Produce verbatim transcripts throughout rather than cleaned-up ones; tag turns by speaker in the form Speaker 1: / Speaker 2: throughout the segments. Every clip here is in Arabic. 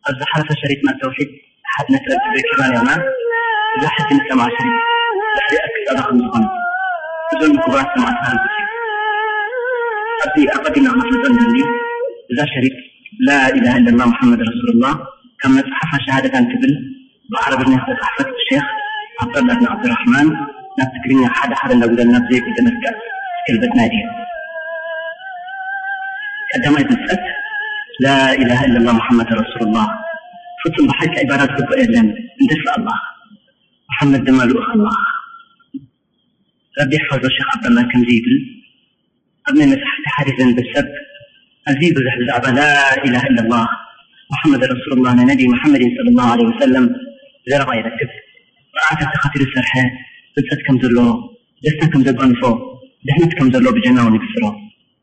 Speaker 1: قد حرف شريك مع التوحيد حد نسأل بكبار يومان إذا حد نسأل مع شريك بحري أكس أدخل مصغن أجل مكبرات سمع أسهل بسيط أبدي أقدم أخذ الجندي إذا شريك لا إله إلا الله محمد رسول الله كما صحف شهادة تبل بعرب الناس صحفة الشيخ عبد الله بن عبد الرحمن نفتكرين حدا حدا لو قدر نبزي في دمسكة كلبة نادية قدما يتسأل لا إله إلا الله محمد رسول الله فتم بحق عبارات كبه إعلان اندفع الله محمد دمال أخ الله ربي يحفظ الشيخ عبد الله كم زيبل أبنى مسحة حارثا بالسب أزيب زحب زعبا لا إله إلا الله محمد رسول الله نبي محمد صلى الله عليه وسلم زرق يركب رأعت تخاطر السرحة بلسة كم زلو جسنا كم زلبان فوق دحنت كم زلو بجنة ونكسره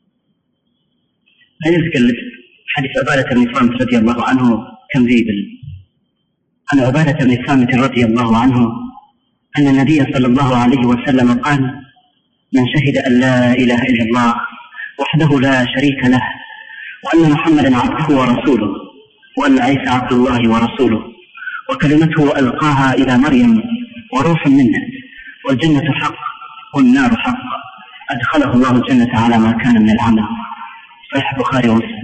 Speaker 1: لا يذكر حديث عبادة بن صامت رضي الله عنه كم ذيبل عن عبادة بن صامت رضي الله عنه أن النبي صلى الله عليه وسلم قال من شهد أن لا إله إلا الله وحده لا شريك له وأن محمدا عبده ورسوله وأن عيسى عبد الله ورسوله وكلمته ألقاها إلى مريم وروح منه والجنة حق والنار حق أدخله الله الجنة على ما كان من العمل. صحيح البخاري ومسلم.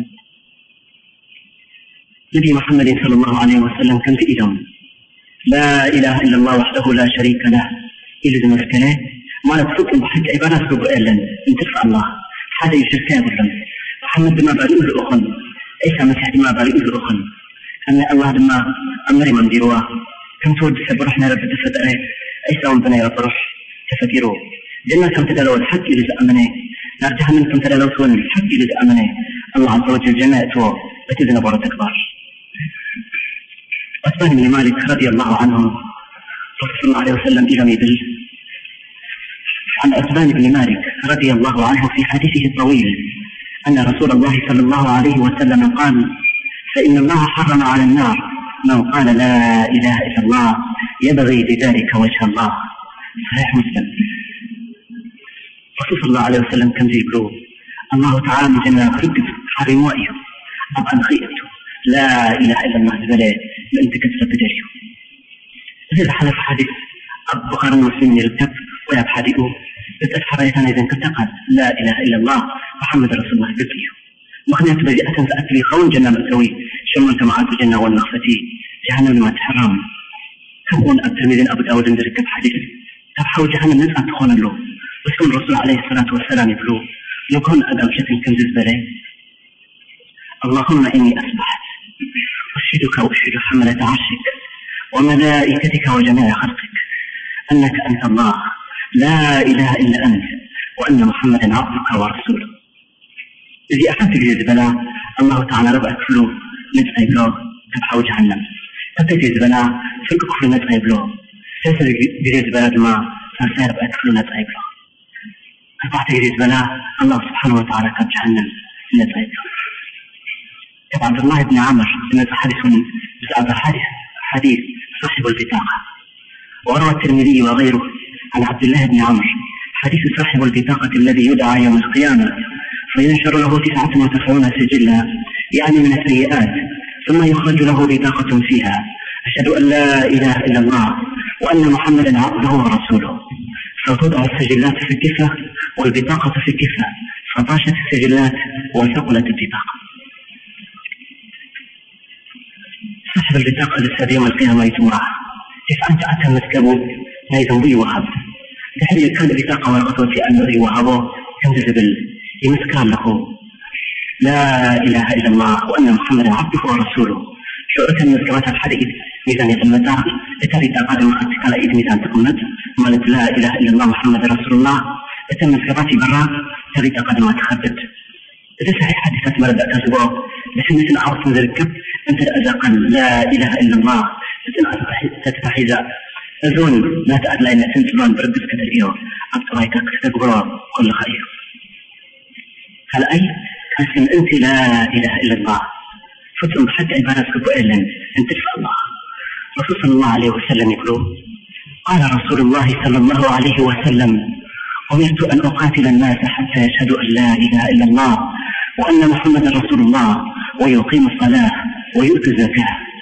Speaker 1: نبي محمد صلى الله عليه وسلم كان في إيدهم لا إله إلا الله وحده لا شريك له إلى ذمسكنه ما نتفق بحق عبارات سبق إلا أن ترفع الله هذا يشركان بالله محمد ما بارئ الأخن عيسى مسيح ما بارئ الأخن أن الله لما أمر من ديروا كم تود سبرحنا رب تفتأه عيسى ومبنى يطرح تفتيروا جنة كم تدلوا الحق إذا أمنه نار جهنم كم تدلوا سوى الحق إذا أمنه الله عز وجل جنة أتوى بتذن برة أكبر. عثمان بن مالك رضي الله عنه صلى الله عليه وسلم إلى ميبل عن عثمان بن مالك رضي الله عنه في حديثه الطويل أن رسول الله صلى الله عليه وسلم قال فإن الله حرم على النار من قال لا إله إلا الله يبغي بذلك وجه الله. صحيح مسلم. رسول الله عليه وسلم كم يقول الله تعالى من جنة خدف حرم وإيه أبقى خيئته لا إله إلا الله بذلك لأنت كتب بدريه. هذا حدث حديث البخاري ومسلم يرتب ويبحثه بتسحريتنا إذا كتقل لا إله إلا الله محمد رسول الله بكيه مخنيات بدي أتنس أكلي خون جنة مأسوي شمال كمعات الجنة والنخفتي جهنم لما تحرم كمون أبتميذين أبو داود اندرك بحديث تبحو جهنم نسعى تخون له وسكن الرسول عليه الصلاة والسلام يقولوا يكون أدم شكل كنزز بلي اللهم إني أصبحت أشهدك وأشهد حملة عرشك وملائكتك وجميع خلقك أنك أنت الله لا إله إلا أنت وأن محمدا عبدك ورسوله. إذا أخذت الجزبلاء الله تعالى ربأك فلو نتعي بلو تبحو جهنم أخذت الجزبلاء فلقك فلو نتعي بلو سيسر الجزبلاء ما سيسر ربأك فلو نتعي بلو أخذت الجزبلاء الله سبحانه وتعالى قد جهنم نتعي بلو. كتب عبد الله بن عمر سنة حديث بسعب الحديث حديث صاحب البطاقة وروى الترمذي وغيره عن عبد الله بن عمر حديث صاحب البطاقة الذي يدعى يوم القيامة فينشر له تسعة وتسعون سجلا يعني من السيئات ثم يخرج له بطاقة فيها أشهد أن لا إله إلا الله وأن محمدا عبده ورسوله فتوضع السجلات في الكفة والبطاقة في الكفة فطاشت السجلات وثقلت البطاقة. صاحب البطاقة لسه يوم القيامة يتمرع تسعة أتى مسكبه لا يذنبي وهب تحري كان بطاقة ورقته في أنه وهبه كم تزبل يمسكر له لا إله إلا الله وأن محمدا عبده ورسوله شعرة من مسكرات الحديث ميزان يتمتع لتريد قادم أتك على إيد ميزان تقمت مالت لا إله إلا الله محمد رسول الله لتم مسكرات برا تريد قادم أتخبت. إذا صحيح حديثات مرد أتزبه لحين مثل عرض من ذلك أنت الأزاق لا إله إلا الله تتفحيز أزون لا تأدلى إن سنتلون بردس كتريو أبطريك تكبر كل خير. هل أي أسم أنت لا إله إلا الله فتم حتى عبارة سكبو إلا أن تدفع الله. رسول صلى الله عليه وسلم يقول قال رسول الله صلى الله عليه وسلم أمرت أن أقاتل الناس حتى يشهدوا أن لا إله إلا الله وأن محمد رسول الله ويقيم الصلاة ويؤتي الزكاة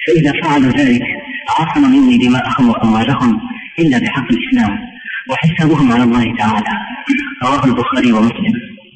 Speaker 1: فإذا فعلوا ذلك عصم مني دماءهم وأموالهم إلا بحق الإسلام وحسابهم على الله تعالى. رواه البخاري ومسلم.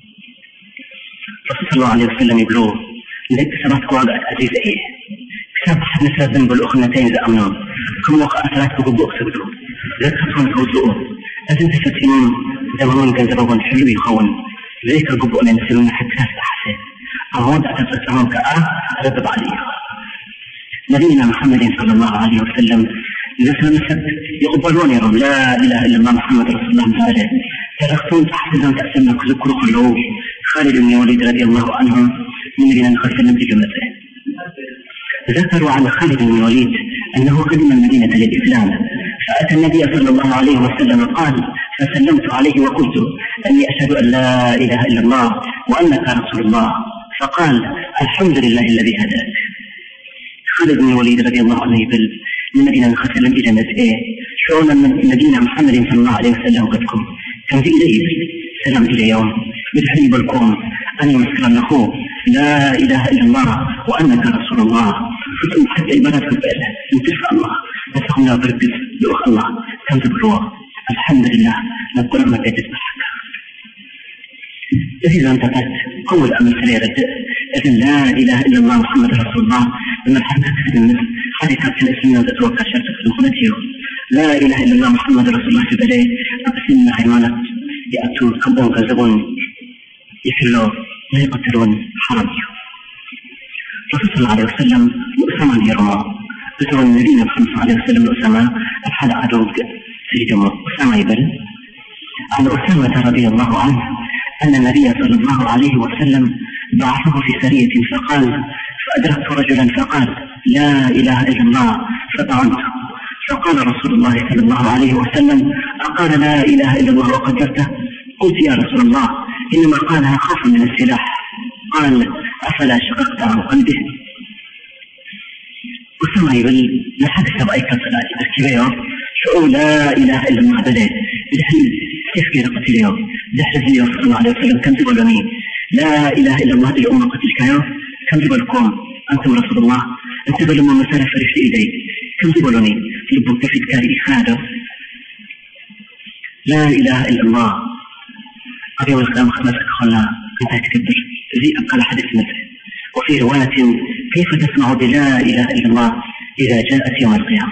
Speaker 1: رسول الله عليه وسلم يقولوا لك سبت قواعد عزيزة إيه كتاب حد نسل ذنب الأخنتين إذا أمنون كم وقع أثرات بقبوء سبدو ذلك خطوان كوزؤوا لازم تفتنون دمون كنزبون حلو يخون ذلك القبوء لنسلون حتى تستحسن أمود أتفتنون كأه رضب عليه. نبينا محمد صلى الله عليه وسلم إذا سلمت يقبلون يرون لا إله إلا الله محمد رسول الله مفاجئ ترختون تحسزون تأسلنا كذكروا كله خالد بن الوليد رضي الله عنه من الذين خلف النبي جمته. ذكروا عن خالد بن الوليد أنه قدم المدينة للإسلام فأتى النبي صلى الله عليه وسلم قال فسلمت عليه وقلت أني أشهد أن لا إله إلا الله وأنك رسول الله فقال الحمد لله الذي هداك. خالد بن الوليد رضي الله عنه يقول من المدينة خلف النبي جمته شعونا من نبينا محمد صلى الله عليه وسلم قدكم كان في إليه سلام إلى يوم بدحني بالكم أن يمسكن له لا إله إلا الله وأنك رسول الله فتم حتى عبادات البيت انتفع الله نسخم لا بركز لأخ الله كم تبروا الحمد لله نقول ما بيتت بحك. إذا انتقلت أول أمر سليرة إذن لا إله إلا الله محمد رسول الله من الحمد لله النفس هذه كانت الإسلام تتوقع شرطة المخلطية لا إله إلا الله محمد رسول الله في بلي أقسمنا حيوانات يأتون كبون كذبون يفلوا لا يقتلون حرمي. رسول الله عليه وسلم أسامة يرمى بسرعة النبي محمد صلى الله عليه وسلم أسامة أبحث عدوك سيدنا أسامة يبل عن أسامة رضي الله عنه أن النبي صلى الله عليه وسلم بعثه في سرية فقال فأدركت رجلا فقال لا إله إلا الله فطعنته فقال رسول الله صلى الله عليه وسلم أقال لا إله إلا الله وقدرته؟ قلت يا رسول الله إنما قالها خوفا من السلاح. قال أفلا شققت عن قلبه؟ أسامة يقول لحد سبعي كالصلاة الكبيرة شعو لا إله إلا الله بلد لحن كيف كده قتل يوم لحن النبي صلى الله عليه وسلم كم تقولوني لا إله إلا الله الأمة قتلك يوم كم تقولكم أنتم رسول الله أنت بلما مسألة فرشت إلي كم تقولوني لبك في الكاري إخادة لا إله إلا الله قريب الكلام خمسك خلا أنت تكبر ذي أبقى حدث مثل. وفي رواية كيف تسمع بلا إله إلا الله إذا جاءت يوم القيامة.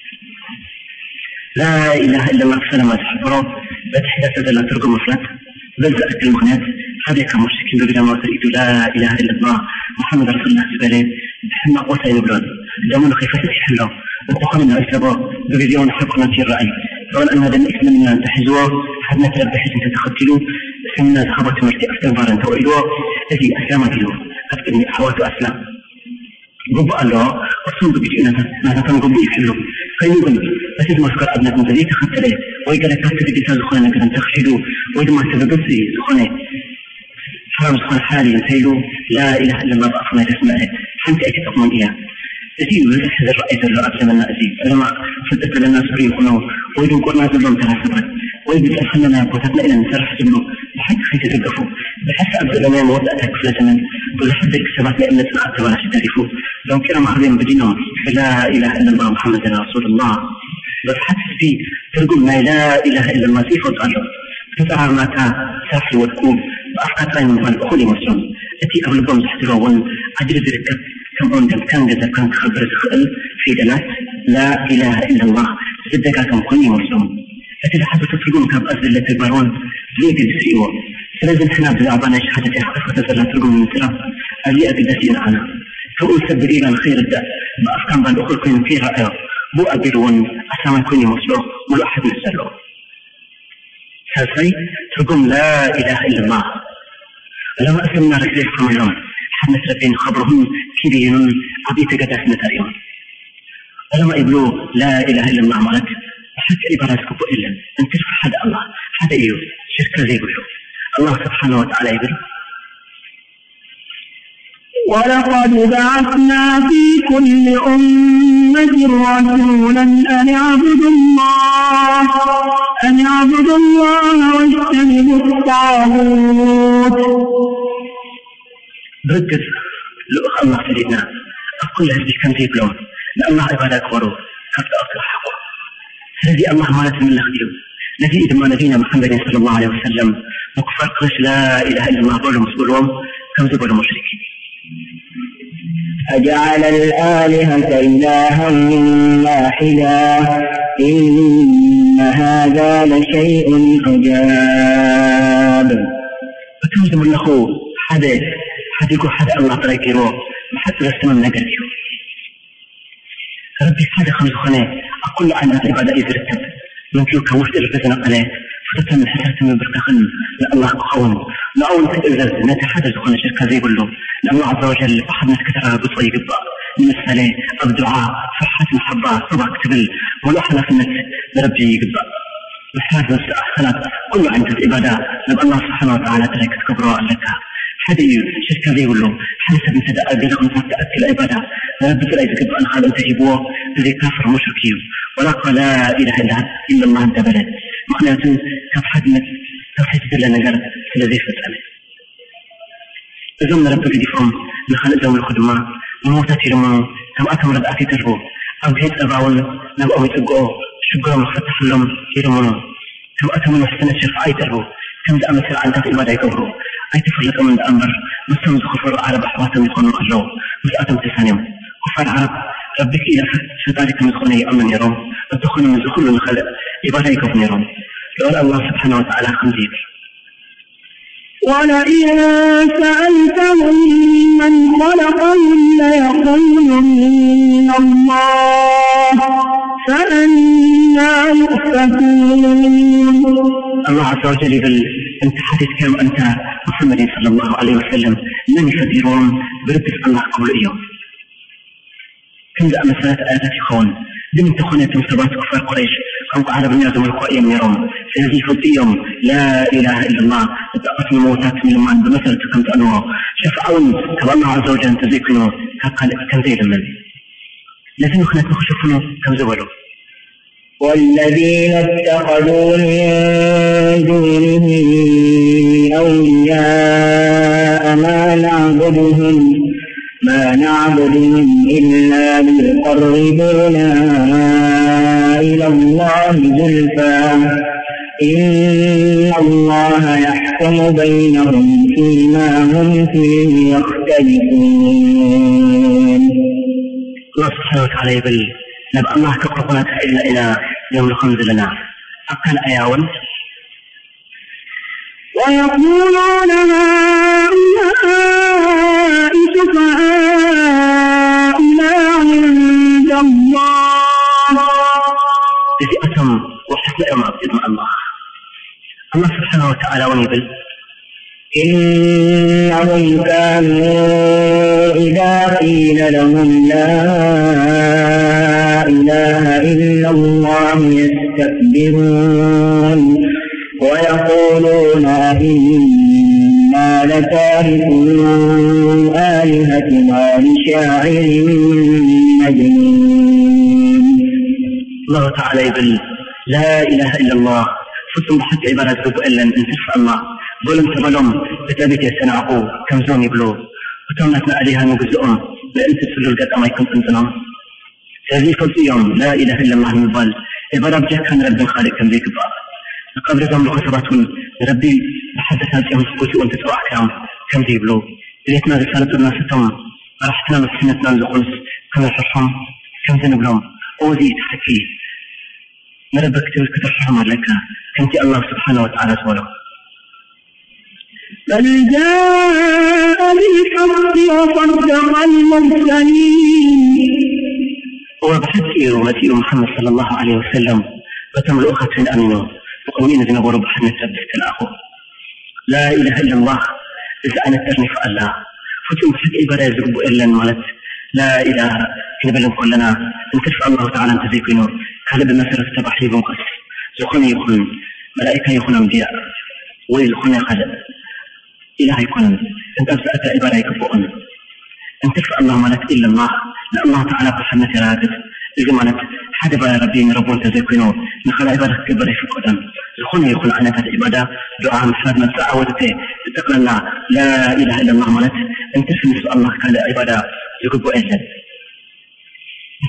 Speaker 1: لا إله إلا الله سلامة حفره بتحدث لا ترقم مفلت بلزأت المغنات هذا كمشركين ببدا ما تريد لا إله إلا الله محمد رسول الله سبالي بحنا قوة يبرد دامنا كيف تتحلو انتقلنا إسلابه بفيديون حقنا في الرأي قال أن هذا الإسلام من أن تحزوه حدنا تلبحث أن تتخطلوا سمنا تخبط مرتي أفتنبار أن تؤيدوا الذي أسلام دلوه أفتني أحوات أسلام قبع الله أصول بجئنا نتن قبع يحلو فيقول أسيد مسكر أبنكم تذي تخطلي وإذا لك تبدي تزخنا كذا تخشدوا وإذا ما تبدي زخنا حرام زخنا حالي ينسيلوا لا إله إلا الله بأفضل تسمعه حمت أكي تطمن إياه تجيب الحذر الرئيس الرئيس لمن أزيد لما فدت لنا سوري يقولوا وإذا قلنا زلهم ترى سبرت وإذا أخلنا قوتنا إلى نسرح جبلو بحق خيث تلقفوا بحس أبدأ لنا موضعتك في زمن وزحب الكسبات لأن تلقات ولا تعرفوا لو كرم أخذين بدينهم لا إله إلا الله محمد رسول الله بحث فيه تقول ما لا إله إلا الله سيف وتعلم تتعى ما تسافر وتكون بأفكار رأي من أخولي مسلم التي قبل قوم تحترون أجل ذلك كم عندهم كان جزا كان خبر تخل في دلات لا إله إلا الله زدك كم كوني مسلم التي حتى تترقون كاب أزل اللي تبارون ليه تبسيئوا فلازم احنا بزعبانا شهادة إخوة تزل ترقون من سراب ألي أقدسين أنا فأقول سبر إلى الخير الداء بأفكار بالأخر كون في رأيه بو أبيرون أسامة كوني مسلم ولو أحد نسأله ثالثي ترقم لا إله إلا الله لما أسلمنا رجليه كميلون حنا سربين خبرهم كبيرون عبيت قداس نتاريون ولما يقولوا لا إله إلا الله مالك حتى إبارات كبو إلا أن ترفع حد الله حتى إيو شركة زي يقولوا الله سبحانه وتعالى يقول
Speaker 2: ولقد بعثنا في كل أمة رسولا أن اعبدوا الله أن اعبدوا الله واجتنبوا الطاغوت.
Speaker 1: بركز لو الله سيدنا أقول هذه كم تيبلون لله عبادة كبروا حتى أصلح حقه. الذي الله ما لازم الله خير الذي إذا ما نبينا محمد صلى الله عليه وسلم وكفر قريش لا إله إلا الله قولوا مسؤولهم كم زبلوا مشركين.
Speaker 2: أجعل الآلهة إلها واحدا إن هذا لشيء عجاب.
Speaker 1: فتوزم الله حدا حدا يقول حدا الله تركيره ما حتى رسمه من نجاتيه. ربي حدا خمس خناه أقول عن العبادة إذا رتب من كيو كوفت الفتنة عليه فتتم حسرت من برتخن لله قون لأول تقدر نتحدث عن شركة زي بلو لله عز وجل أحد نتكترها بطريق الضاء من السلام الدعاء فرحة محبة طبع كتبل والأحلى في النت لربي يقضى محتاج نفس أحسنات كل عند العبادة لأن الله سبحانه وتعالى ترك كبراء لك حدا شركة زي بلو حسب من تدأ جزء من تأكل العبادة ربي ترى إذا كنت أنا خالد تجيبوه تذي كافر مشركين ولكن لا إله إلا الله أنت بلد مخناتين كف حدمت توحيد الله نجار الذي فتأمه إذن ربك دفعهم لخلق ذوم الخدمة الموتات لما كم أتم ردأتي تربو أو هيت أباول لم أوي تقعوا شقروا مخطح لهم يرمونوا كم أتم المحسنة شفعي تربو كم ذا أمثل عن ذات إبادة يكبروا أي تفرلت من الأمر مستمد خفر على بحواتهم يكونوا أجروا وزأتم تسانيهم كفار عرب ربك إلى فتارك مدخونه أمن يرون وتدخل من دخول الخلق إبادة يكون يرون لولا الله سبحانه وتعالى خمزيك.
Speaker 2: ولئن سألتهم من خلقهم ليقولن الله فأنى يؤفكون.
Speaker 1: الله عز وجل يقول أنت حديث كم أنت محمد صلى الله عليه وسلم من يفدرون بربك الله قول إياه كم ذا مسألة آيات يخون دم تخونة تمسبات كفار قريش أو على بنيادهم القائم يرون سنزي فضيهم لا إله إلا الله تبقى الموتات من المعنى بمثل تكمت أنواع شفعون كما الله عز وجل تزيكنوا كم زي لمن لازم نخنة نخشفنوا كم زولوا.
Speaker 2: والذين اتخذوا من دونه أولياء ما نعبدهم ما نعبدهم إلا ليقربونا إلى الله زلفى إن الله يحكم بينهم فيما هم فيه يختلفون.
Speaker 1: الله سبحانه وتعالى يقول نبقى الله كقربنا إلا إلى يوم الخمس لنا أقل أياون
Speaker 2: ويقولون هؤلاء شفعاؤنا عند الله
Speaker 1: الذي أتم وحسن يوم أبدأ مع الله. الله سبحانه وتعالى ونقول
Speaker 2: إنهم كانوا إذا قيل لهم لا إله إلا الله يستكبرون ويقولون إنا لتاركو آلهتنا لشاعر مجنون.
Speaker 1: الله تعالى يقول لا إله إلا الله فتم بحق عبادة رب إلا أن ترفع الله ظلم تظلم بتابك يستنعقوا كم زون يبلو وتمنتنا عليها نجزئهم لأن تسلوا القد أما يكون تنتنهم هذه فضل يوم لا إله إلا الله من ظل عبادة بجاك كان رب خالق كم ذيك الضعف قبل ذنب خسرتهم ربي بحدث هذه سكوتي وانت تروح كام كم ذي بلو ليتنا رسالة الناس تم رحتنا مسحنتنا لقلس كم يفرحهم كم ذنب لهم أوذي تحكي نربك تلك ترحم لك كنت الله سبحانه وتعالى سوله
Speaker 2: بل جاء بالحق وصدق المرسلين.
Speaker 1: وبحثي ومتي محمد صلى الله عليه وسلم وتملؤ أخت أمنوا وقوين زنبور بحنا تبت الأخو لا إله إلا الله إذا أنا ترني فألا فتم بحق إبرا يزقب إلا المالت لا إله كنبلن كلنا إن ترفع الله تعالى أن تزيكينه كالب المسرة تبحي بمقص زخوني يخون ملائكة يخون أمدياء ويزخوني خلق إله يكون أنت أبسأت إبرا يكفؤن أن ترفع الله مالت إلا الله لا الله تعالى بحمة رادت إذا مالت حد بقى ربي ربون تزيكينه نخلق إبرا كبري في القدم زخوني يخون عنة العبادة دعاء محمد من سعودته تقل الله لا إله إلا الله مالت أن ترفع نفس الله كالعبادة يقب إلا أنت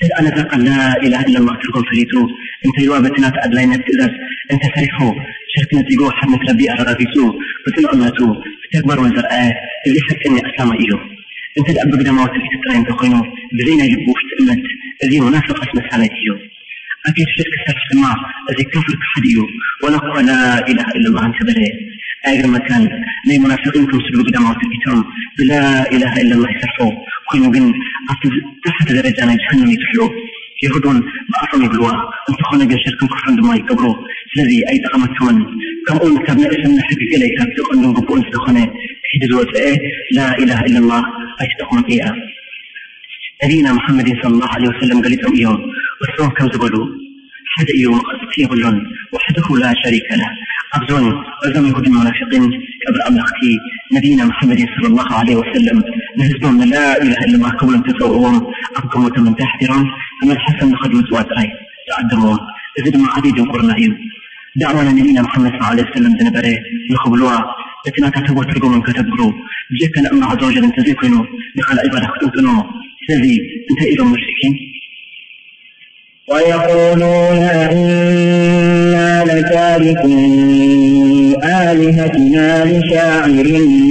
Speaker 1: انت انا ذاق لا اله الا الله تركم فريتو انت يوابتنا تأدلين التئذر انت فريحو شركنا تيقو حدنا تربي أرغابيسو بتنقمتو تكبر وزرقاء اللي حتى اني اسلام ايو انت الاب بدا موت اللي تترين تقينو بزينا يلبوش تأمت الذي منافق اسم سالتيو اكيد شرك سرح سماع الذي كفر كحديو ولقوا لا اله الا الله انت بريه ايضا مكان لي منافقينكم سلو بدا موت الكتاب بلا اله الا الله يسرحو كونوا بين تحت درجة جهنم يتحلو يهودون بأصلا يقولوا أنت خلنا جل شركم كفرن دم يكبروا الذي أي تقمتون كم أول كتابنا اسم نحبك إليك تقول لهم بقول سخنة حدثوا إيه لا إله إلا الله أي تقوم إياه نبينا محمد صلى الله عليه وسلم قال لهم إياه والصوم كم زبلوا حد إياه مقصد يقولون وحده لا شريك له أبزون وزم يهود المنافقين قبل أن أختي نبينا محمد صلى الله عليه وسلم نهزبهم لا إله إلا الله قبل أن تسوؤهم أبقوا من تحترم أما الحسن خدمة واتري تعدمون إذن ما عديد قرنائي دعوانا نبينا محمد صلى الله عليه وسلم ذنبري نخبلوا لتنا تعتبوا ترقوا من كتبروا بجيكنا أن عز وجل انتزيكنوا لخل عبادة خطوطنوا سذي انت إلى المشركين
Speaker 2: ويقولون إنا لتاركوا آلهتنا لشاعر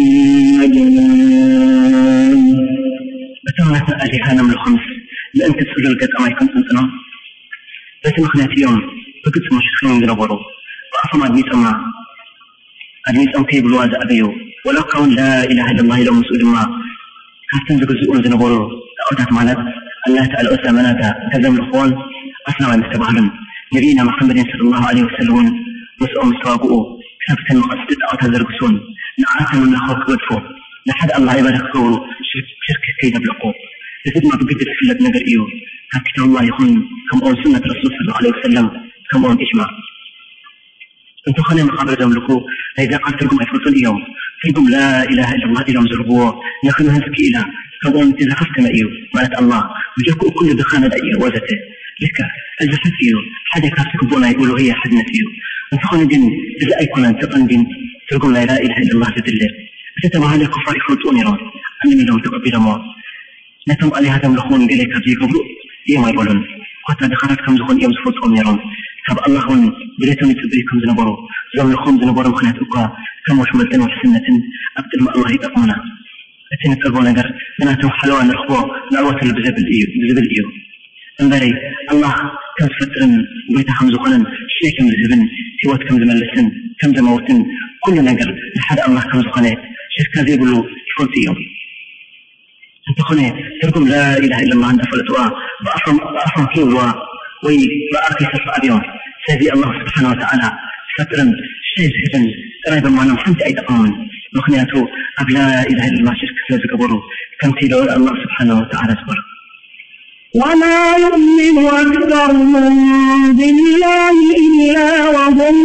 Speaker 2: مجنون
Speaker 1: بتمنى آلهة نمل خمس لأن تسأل القد أما يكون سنتنا بس مخناتي يوم بقد مشركين يضربوا وأفهم أدميت أما أدميت أم كيب الواد أبيو ولو كون لا إله إلا الله لو مسؤول ما كاستن زقزقون ذنبورو أعطت مالك الله تعالى أسلامنا كذب الأخوان أسلام المستبعلم نبينا محمد صلى الله عليه وسلم مسؤول مستوابؤه كتابة المقصد أعطى ذرقسون نعاتم من أخوك ودفو لحد الله عبادك كورو شرك كيدا بلقوه لذلك ما بقدر في لك نقر إيوه كتاب الله يكون كم أون سنة رسول صلى الله عليه وسلم كم أون إجماع انتو خلينا مقابل جملكو إذا قلت لكم أفرطوا اليوم فيكم لا إله إلا الله إلا مزربوه نخلوا هنسك إله كم أون تزخفتنا إيوه مالت الله وجاكو كل دخانة إيوه وزته لك الزفت إيوه حدا كافتك بونا يقولوا هي حدنا فيه انتو خلينا دين إذا أيكونا انتقن دين تلكم لا إله إلا الله تدلل فتتبع هذا الكفار يفرطون يرون أنني لو تقبل موت نتم علي هذا ملخون إليك في قبل إيما يقولون قد دخلتكم زخون إيام زفوتهم يرون كاب اللهون بريتم يتبريكم زنبرو زم لخون زنبرو مخناتك كم وشملتن وحسنة أبتل ما الله يتقمنا أتين تقول نقر بناتهم حلوان الأخوة لعوة البزبل إيو بزبل إيو انبري الله كم فترن وبيتهم زخونا شيء كم زبن سوات كم زملسن كم زموتن كل نقر لحد الله كم زخونا شركة ذي يقولوا يفوت إيو انتخوني تركم لا إله إلا الله عند أفلتوا بأفهم بأفهم كيولوا وي بأركي سرف أبيون سيدي الله سبحانه وتعالى فترا شيء سيدن قريبا معنا محمد أي تقامن مخنياته أب لا إله إلا الله شرك سلازك برو كم تيلو الله سبحانه وتعالى سبر
Speaker 2: وما يؤمن أكثرهم بالله إلا وهم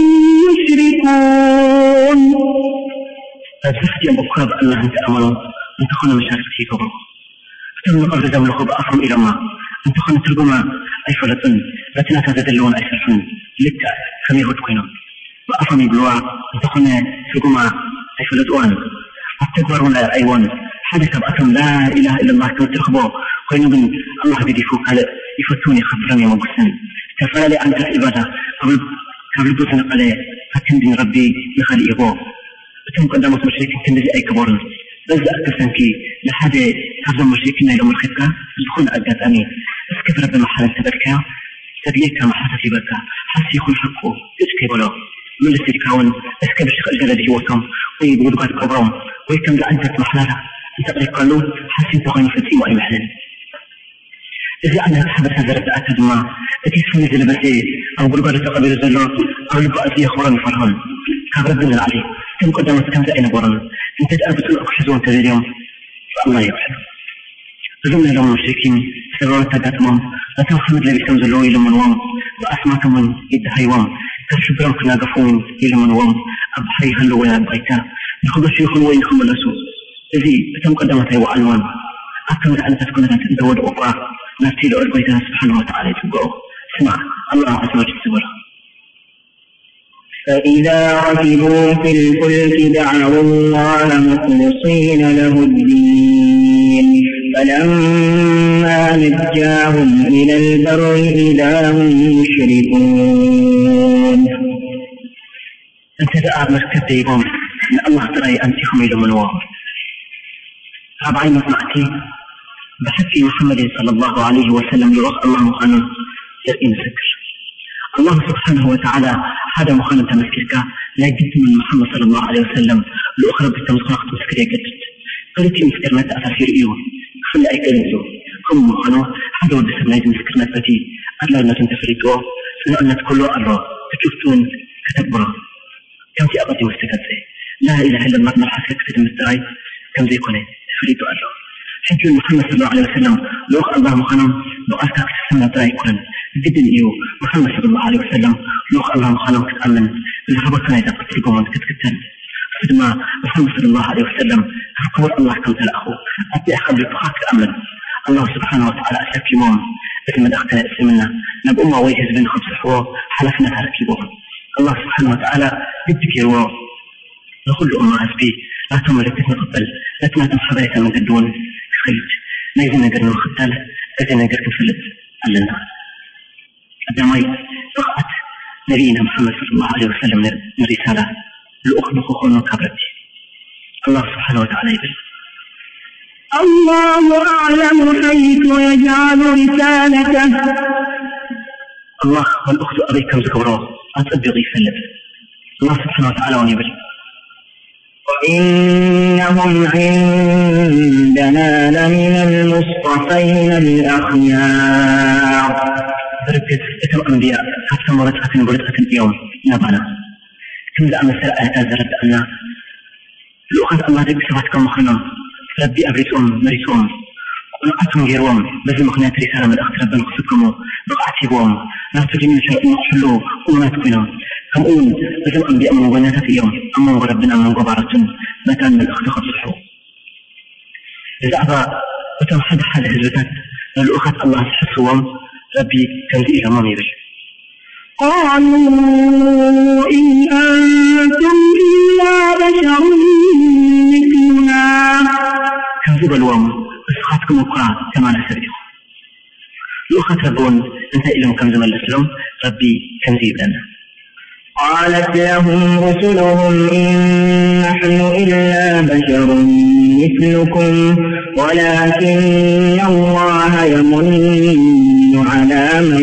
Speaker 2: مشركون
Speaker 1: فالزفتي أبقاب الله أنت أمنوا انتخونا مشارك في كبرو فتم قبل زملكو بأفهم إلى ما انتخونا تلقما أي فلطن لكن تتدلون أي سلفن لك كم يهود قينون بأفهم يقولوا انتخونا تلقما أي فلطوان أتكبرون لا أيوان حدث بأفهم لا إله إلا الله كم ترخبوا قينوا بن الله بديفوك على يفتوني خبرني ومقسن تفعلي عن العبادة قبل قبل بوتنا قلي فكن دين ربي يخلي إبوه فتم قدامت مشركين كندزي أي كبرن بس أكثر كي لحد هذا المشركين يوم الخطة يدخل أجد أمين بس كيف ربنا حالة تبركة تبيك ما حتى تبركة حس يكون حقه تشكي بلو من الاستيكاون بس كيف الشيخ الجلد يوصم ويقول قد كبرهم ويكم لأنت محلالة أنت قريب قالوا حس ينتغين فتيم وأي محلل إذا أنا تحبت هذا أكد ما أتيت في نزل بسي أو قرقات تقبل الزلو أو لبقى أسي أخوراني فرهان كابر الدنيا عليه كم قدامت كم زائنا برن انت تأبتون أخشزون تذير يوم فالله يوحد بزمنا لهم المشركين سبعون تقاتمهم لتو خمد لبي سمزلوا إلى منوام وأسماكم من يدهيوام كالشبران كنا قفون إلى منوام أبحي هلو ويا بغيتا يخب الشيخ وين خم الأسو الذي بتم قدامته وعنوان أكمل أن تكون تدود أخرى نفتي له البيتنا سبحانه وتعالى تبقوا اسمع الله عز وجل سبحانه
Speaker 2: فإذا ركبوا في الفلك دعوا الله مخلصين له الدين فلما نجاهم إلى البر إذا هم يشركون.
Speaker 1: أنت دعا مركب ديبهم أن الله ترى أنتهم إلى منوار ربعين مطمئتي بحكي محمد صلى الله عليه وسلم لرغ الله مخانون يرئين سكر الله سبحانه وتعالى هذا مخانون تمسكرك لا يجد من محمد صلى الله عليه وسلم الأخرى بالتمسكرة تمسكر يجدد قلت مسكر ما تأثير إيوه خلي أي كلمته هم مخانون هذا ودس ما يجب مسكر نفسي أدلا أن تنتفريتوا سنة أن تقولوا الله تشوفتون كتبرا كم في أبطي مستكتسي لا إله إلا الله مرحس لك في المستعي كم زي كونه تفريتوا الله حج محمد صلى الله عليه وسلم لوخ الله مخانم بقاسك تسمى تراي كون جدا إيو محمد صلى الله عليه وسلم لوخ الله مخانم كتأمن إذا خبرتنا إذا قتلكم وانت كتكتن فدما محمد صلى الله عليه وسلم فقبر الله كم تلأخو أبي أخذ لطخاك تأمن الله سبحانه وتعالى أساكي موم إذا من أختنا اسمنا نبقى أمه ويهز بين خبز حوار حلفنا تركيبهم الله سبحانه وتعالى بدك يروى لكل أمة أسبي لا تملك تتقبل لا تناتم حباية من قدون خلج ما يزين نقر نخطال أزين نقر كنفلت ألنا أدامي فقط نبينا محمد صلى الله عليه وسلم من رسالة لأخلق خلق كبرتي الله سبحانه وتعالى يقول
Speaker 2: الله أعلم حيث يجعل رسالته
Speaker 1: الله والأخت أبيكم ذكروه أتصدقي فلت الله سبحانه وتعالى ونبل
Speaker 2: وإنهم عندنا لمن المصطفين الأخيار.
Speaker 1: بركز اتم أنبياء حتى مرتعة برتعة اليوم نبانا كم ذا أمسر آيات أزرد أن لأخذ الله ربي سبحانه مخنم ربي أبريتهم مريتهم ونقعتهم غيرهم بذل مخنات رسالة من الأخت ربنا خصبكم بقعتهم لا تجي من شرق نحلوا وما تكونوا كم أقول بذل أنبياء من غناتات اليوم أما ربنا من غبارة متى من الأخت خصبحوا إذا أبا وتم حد حد هزبتات للأخت الله سحسوهم ربي كنزي إلى مامي بل
Speaker 2: قالوا إن أنتم إلا بشر مثلنا
Speaker 1: كنزي بالوام أسخاتكم وقع كما نسبيهم الأخت ربون أنت إلهم كم زمن الأسلام ربي كنزي لنا
Speaker 2: قالت لهم رسلهم إن نحن إلا بشر مثلكم ولكن الله يمن على من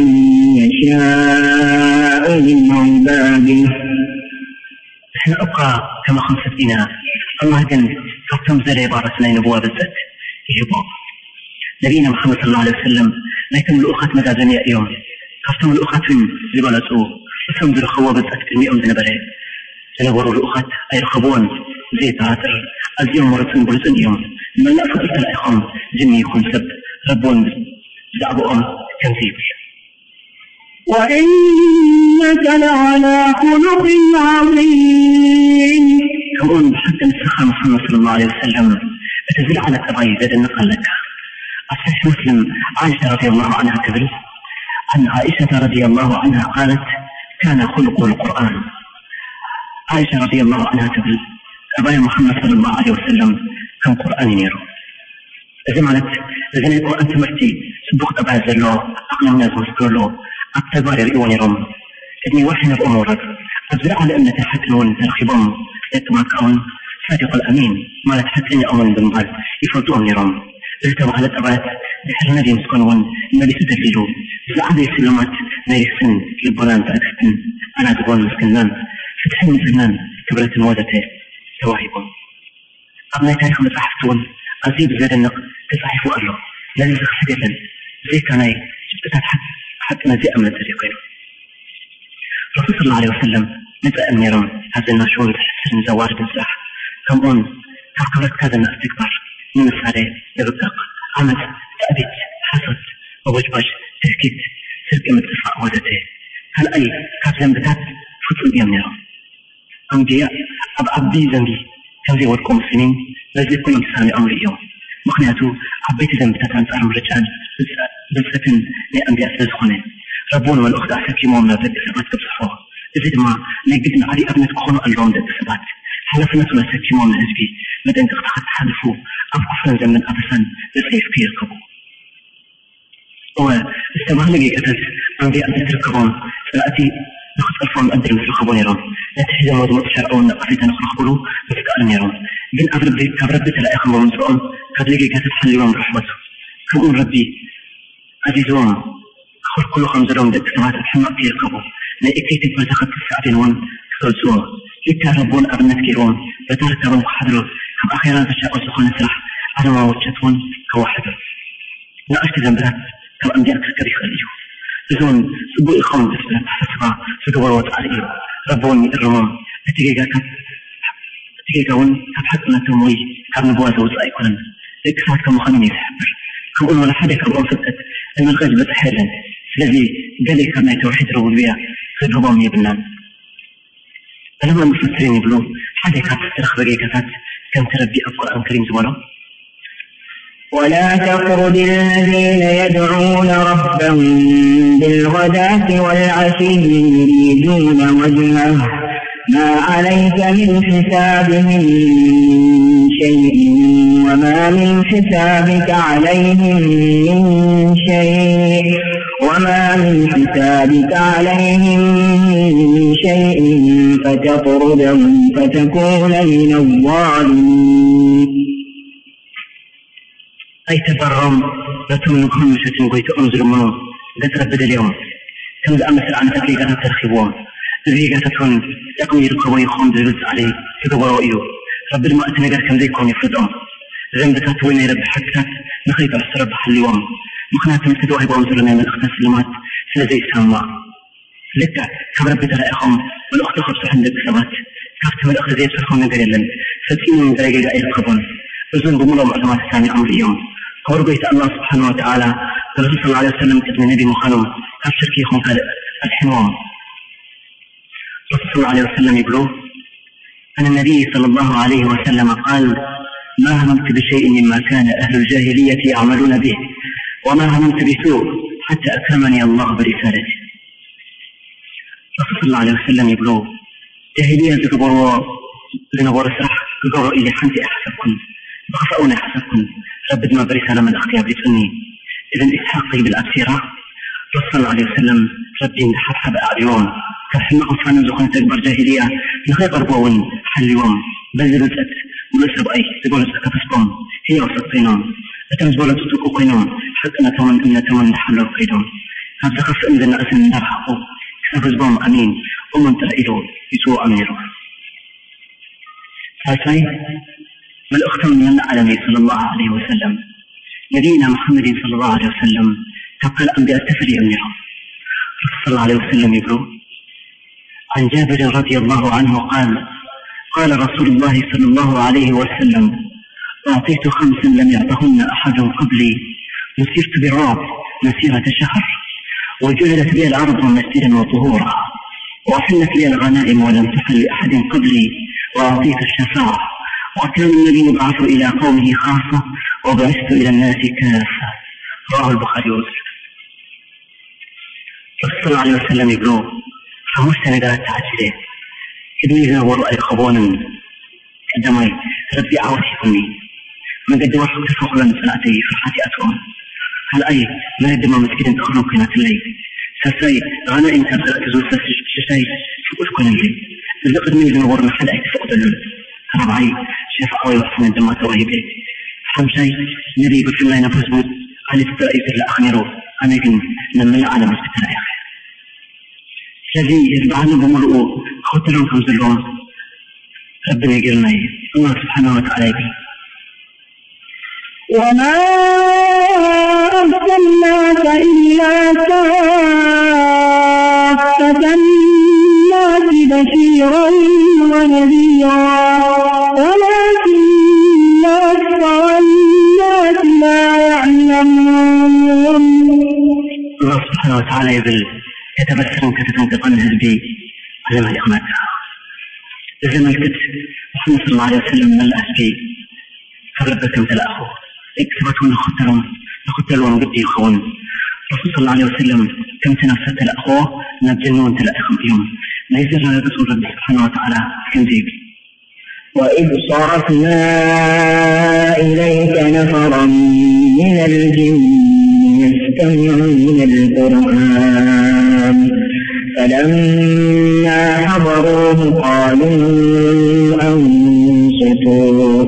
Speaker 2: يشاء من عباده.
Speaker 1: نحن أبقى كما خمسة إنا الله جن فتم زل عبارة لين أبواب الزت يبقى نبينا محمد صلى الله عليه وسلم لكن الأخت مدازنية اليوم فتم الأخت من زبالته وسم ذو الخواب الزت المئة من بلاد تنوروا الأخت أي رخبون زي تعتر اليوم مرتين برزن يوم من لا فضلت الأخوان جني يكون سب ربون دعبوا أم كنزيب
Speaker 2: وإنك لعلى خلق عظيم.
Speaker 1: كمون بحق السخاء محمد صلى الله عليه وسلم أتزل على تبعي زاد النقل لك أصحيح مسلم عائشة رضي الله عنها تبرز عن عائشة رضي الله عنها قالت كان خلق القرآن. عائشة رضي الله عنها تبرز أبايا محمد صلى الله عليه وسلم كان قرآن ينيره زمانت زين القرآن تمرتي سبقت أبا زلو أقل الناس مسكر له أكتبار يريون يرم ابني وحنا بأمورك أبزرع على أن تحتنون ترخبهم يتماك أون صادق الأمين ما لا تحتني أون بنبال يفرطون يرم ذلك وحدت أبات بحر نبي مسكنون النبي ستدللوا زعاد يسلمات نير السن للبنان تأكستن أنا تقول مسكنان فتحين مسنان كبرت موادته تواهبون أبنى تاريخ متحفتون أزيب زاد النق تصحيفوا الله لا يزخ حديثا زي كاناي جبتها حد حتى نزي أمن الطريقين رسول صلى الله عليه وسلم نبقى أن يرون هذا النشور سرن زوار بن ساح كم أن تقبلت كذا الناس تكبر من السارة يبقى عمد تأبيت حسد ووجباج تهكيت سرق مدفع ودته هل أي كاتلم بتات فتل يمنيرون أنبياء أب عبدي زنبي كم زي وركم سنين لازم يكون مسامي أمر يوم مخنياته عبيت زنبتات عن أرم رجال بالفتن لأنبياء سلسخونين ربون والأخت أحسكي مومنا ذات إثبات كبصفوه إذا ما نقدنا علي أبنت كخونو اللون ذات إثبات حلفنا ثلاثة مومنا هزبي مدين تختخت حدفو أب كفرا زمن أبسا لسيف كير كبو واستمر لقي قتلت أنبياء تتركبون فلأتي نخذ ألفون أدر مثل خبونيرون لا تحزم وضمط شرعون نقفيتا نخرج خبولو مثل كألميرون بين أبربي كبربي تلا إخم ومسؤول قد لقي قتلت حلي وم رحمته كمون ربي عزيزون أخذ كل خمزلون دك سمات الحمق كير كبو لا إكتيتك فتخذ الساعتين وان تلسوا يتعربون أبنات كيرون بتركبون حضروا هم أخيرا تشاء سخون السرح على ما وجدتون كواحدة لا أشتغل بها كم أنبياء كركري خليه زون سبوء الخون تسبح حسبا سدورات عليه ربوني الرمام أتيجا كت أتيجا ون كبحثنا تموي كم نبوات وزاي كلن لك ساعات كم خميني سحبر كم أول حدا كم أوصلت الملغاج بتحيلا الذي قال لي كم توحيد ربوبية في الرمام يبنان فلما المفسرين يقولون حدا كت ترخ بقي كتات كم تربي القرآن الكريم زوالو
Speaker 2: ولا تطرد الذين يدعون ربهم بالغداة والعشي يريدون وجهه ما عليك من حسابهم من شيء وما من حسابك عليهم من شيء وما من حسابك عليهم من شيء فتطردهم فتكون من الظالمين.
Speaker 1: أي تبرم لا تملكهم مشة قيت أنزل منهم قد ربد اليوم كم أمثل عن تكليقات ترخبون تكليقات تكون يقوم يركبوا يخون بزلت عليه تقبروا إيوه رب ما أتنقر كم ذيكم يفردون ذنبك توين يرب حكتك نخيط أسرب حليوم مخنا تمسدوا هيبوا أنزلنا من أخت السلمات سلزي سامع لك كم رب ترى أخم والأخت خبص عندك سبات كافت من الأخت زي بسرخون من قليلا ستين من درجة أي ركبون وزن بمولا معلومات الثاني أمر اليوم وربيت الله سبحانه وتعالى الرسول صلى الله عليه وسلم ابن النبي مخانم أبشر كيخون قال الحمام الرسول صلى الله عليه وسلم يقول أن النبي صلى الله عليه وسلم قال ما هممت بشيء مما كان أهل الجاهلية يعملون به وما هممت بسوء حتى أكرمني الله برسالته. الرسول صلى الله عليه وسلم يقول جاهلية تكبروا لنبور السرح تكبروا إلي حنتي أحسبكم بخفأونا حسبكم ربد ما برسالة من أختي عبد سني إذن إسحاقي بالأبسيرة صلى الله عليه وسلم ربي نحب حب أعليون كرحمة أفانا زخونة أكبر جاهلية نخيط أربوون حليون بزلوا تأت ولسب أي تقول سكتسكم هي وسطينون أتمزبولة تتوقوا قينون حتى نتمن أن نتمن نحلوا قيدون هذا خف أمدنا أسن نرحقوا كتفزبهم أمين ومن ترأيدوا يسوء أميروا ثالثين ما الأختم من العالمي صلى الله عليه وسلم نبينا محمد صلى الله عليه وسلم تبقى الأنبياء تفري أميرهم صلى الله عليه وسلم يقول عن جابر رضي الله عنه قال قال رسول الله صلى الله عليه وسلم أعطيت خمسا لم يعطهن أحد قبلي نسرت بالرعب مسيرة شهر وجعلت لي الأرض مسجدا وطهورا وأحلت لي الغنائم ولم تحل لأحد قبلي وأعطيت الشفاعة وكان النبي يبعث إلى قومه خاصة وبعثت إلى الناس كافة. رواه البخاري ومسلم. صلى الله عليه وسلم يقول فمستند التعجيل كدو يزور أي خبون كدمي ربي عوشكني من قد وصلت فوق لنا صلاتي فرحتي أتوان هل أي ما يدم مسكين تخلو قناة الليل ساسي غنائم كابسة تزول ساسي فوق كن الليل اللي قدمي لنور محل أي تفوق دلول ربعي شفاء ويوصل الدماء توهيبه حمشي نبي يقول في الله نفس بود قال تترأي في الأخنيرو أنا يمكن نملا على مسكتنا يا أخي الذي يتبعنا بمرؤو خطرهم خمسلون ربنا يقولنا الله سبحانه وتعالى يقول
Speaker 2: وما أرسلناك إلا كافة للناس بشيرا ونذيرا ولكن أكثر الناس لا يعلمون.
Speaker 1: الله سبحانه وتعالى يقول يتبسم كتتنطق الهزبي على ما يخمتها إذا ما الكت محمد صلى الله عليه وسلم من الأسبي فربكم تلأخوه اكتبتون خطرون لخطرون قد يخون رسول صلى الله عليه وسلم كم تنفس تلأخوه نبجنون تلأخم يوم ما يزرنا الرسول رب سبحانه وتعالى كنزيب
Speaker 2: وإذ صرفنا إليك نفرا من الجن يستمعون القرآن فلما حضروه قالوا أنصتوا.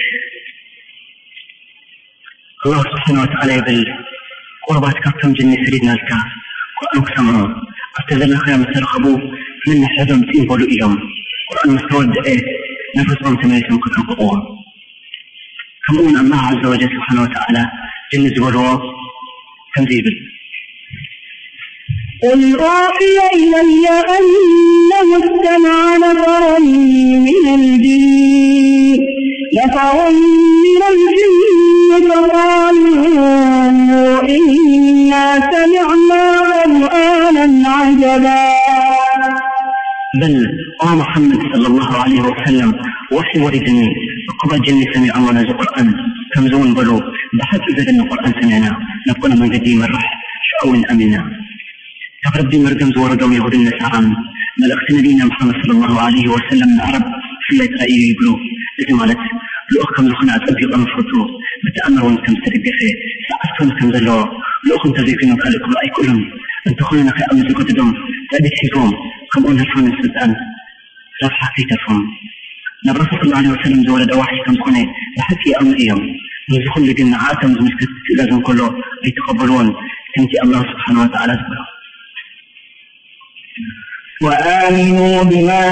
Speaker 1: الله سبحانه وتعالى يبل قربات كرتم جني سريدنا الكاف قرآن كسمعوا أستذل خيام السرخبو من نحذهم تنبولوا إيهم قرآن مستود إيه نفسهم تميسهم كتن قطوة كمون الله عز وجل سبحانه وتعالى جن زبروا تنزيبل.
Speaker 2: قل أوحي إلي أنه استمع نفر من الجن نفر من الجن فقالوا إنا سمعنا قرآنا عجبا.
Speaker 1: بل قام محمد صلى الله عليه وسلم وحي وردني فقبل جني سمع ونزل القرآن كمزون بلو بحث إذا أن القرآن سمعنا نبقى من قديم الرح شعون أمنا تقربي مرقم زورقم يهود النسارا ملأختنا دينا محمد صلى الله عليه وسلم من العرب في الليت رأيه يقولوا إذا مالت لأخكم لخنا أتأبي أنفرطو بتأمر ونكم سربي خير سأفتون كم ذلو لأخم تزيفين وكالكم رأي كلهم أن تخلنا خير أمزي كتدهم تأبي تحيفهم كم أنها الفون السلطان رفح في تفهم نبرا صلى الله عليه وسلم زولد أواحي كم خني بحكي أمريهم نزخل لقلنا عاتم زمسكت لازم كله يتقبلون كنتي الله سبحانه وتعالى سبحانه.
Speaker 2: وآمنوا بما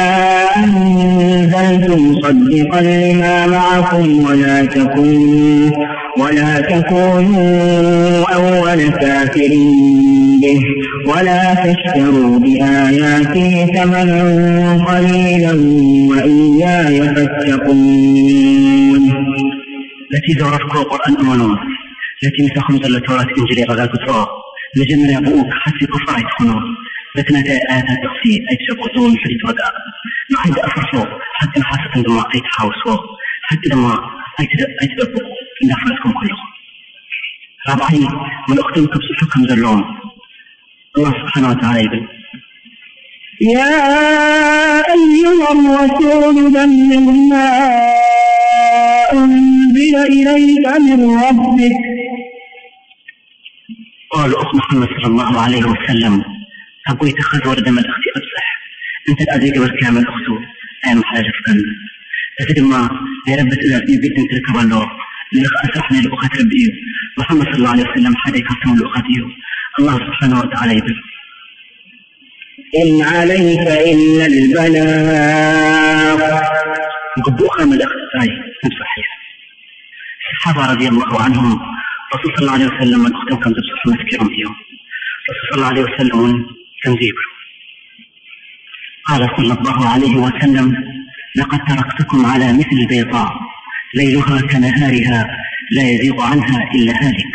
Speaker 2: أنزلت مصدقا لما معكم ولا تكونوا ولا تكونوا أول كافر به ولا تشتروا بآياتي ثمنا قليلا وإياي فاتقون.
Speaker 1: التي زورتكم القرآن أمانون التي مسخم زل التوراة إنجيل غزال كترى لجمع يبؤوك حتى كفر يدخلون لكن هذا آيات تقصير أي تشقطون في التوراة نحن أفرصوا حتى حاسة دماء أي تحاوسوا حتى دماء أي تدبوا إن أفرسكم كلهم. رابعين من أختم كبس الحكم زلهم الله سبحانه وتعالى يقول
Speaker 2: يا أيها الرسول بلغ ما أنزل إليك من ربك.
Speaker 1: قال أخ محمد صلى الله عليه وسلم أبوي تخذ ورد من أختي أبصح أنت الأزيد والكامل أخته أي محاجة فكان تفيد ما يربت إلى يبيت أنت الكبال له اللي أسرحني لأخت ربيه محمد صلى الله عليه وسلم حدا يكفتم لأخته الله سبحانه وتعالى يقول
Speaker 2: إن عليك إلا البلاغ.
Speaker 1: قبوا خام الأخت أي صحيح. الصحابة رضي الله عنهم رسول صلى الله عليه وسلم من أختم كم تبصح مسكرهم فيهم رسول صلى الله عليه وسلم تنزيب قال صلى الله عليه وسلم لقد تركتكم على مثل البيضاء ليلها كنهارها لا يزيغ عنها إلا هالك.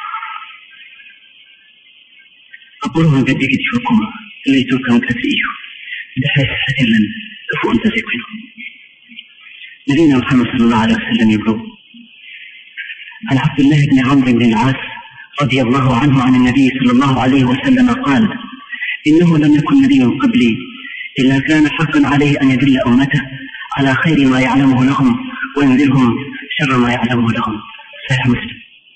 Speaker 1: أقولهم قد يكتفكم ليتوكم كثير بحيث فتلا أفو أنت زيكوين. نبينا محمد صلى الله عليه وسلم يقول عن عبد الله بن عمرو بن العاص رضي الله عنه عن النبي صلى الله عليه وسلم قال إنه لم يكن نبي قبلي إلا كان حقا عليه أن يدل أمته على خير ما يعلمه لهم وينذرهم شر ما يعلمه لهم. صحيح مسلم.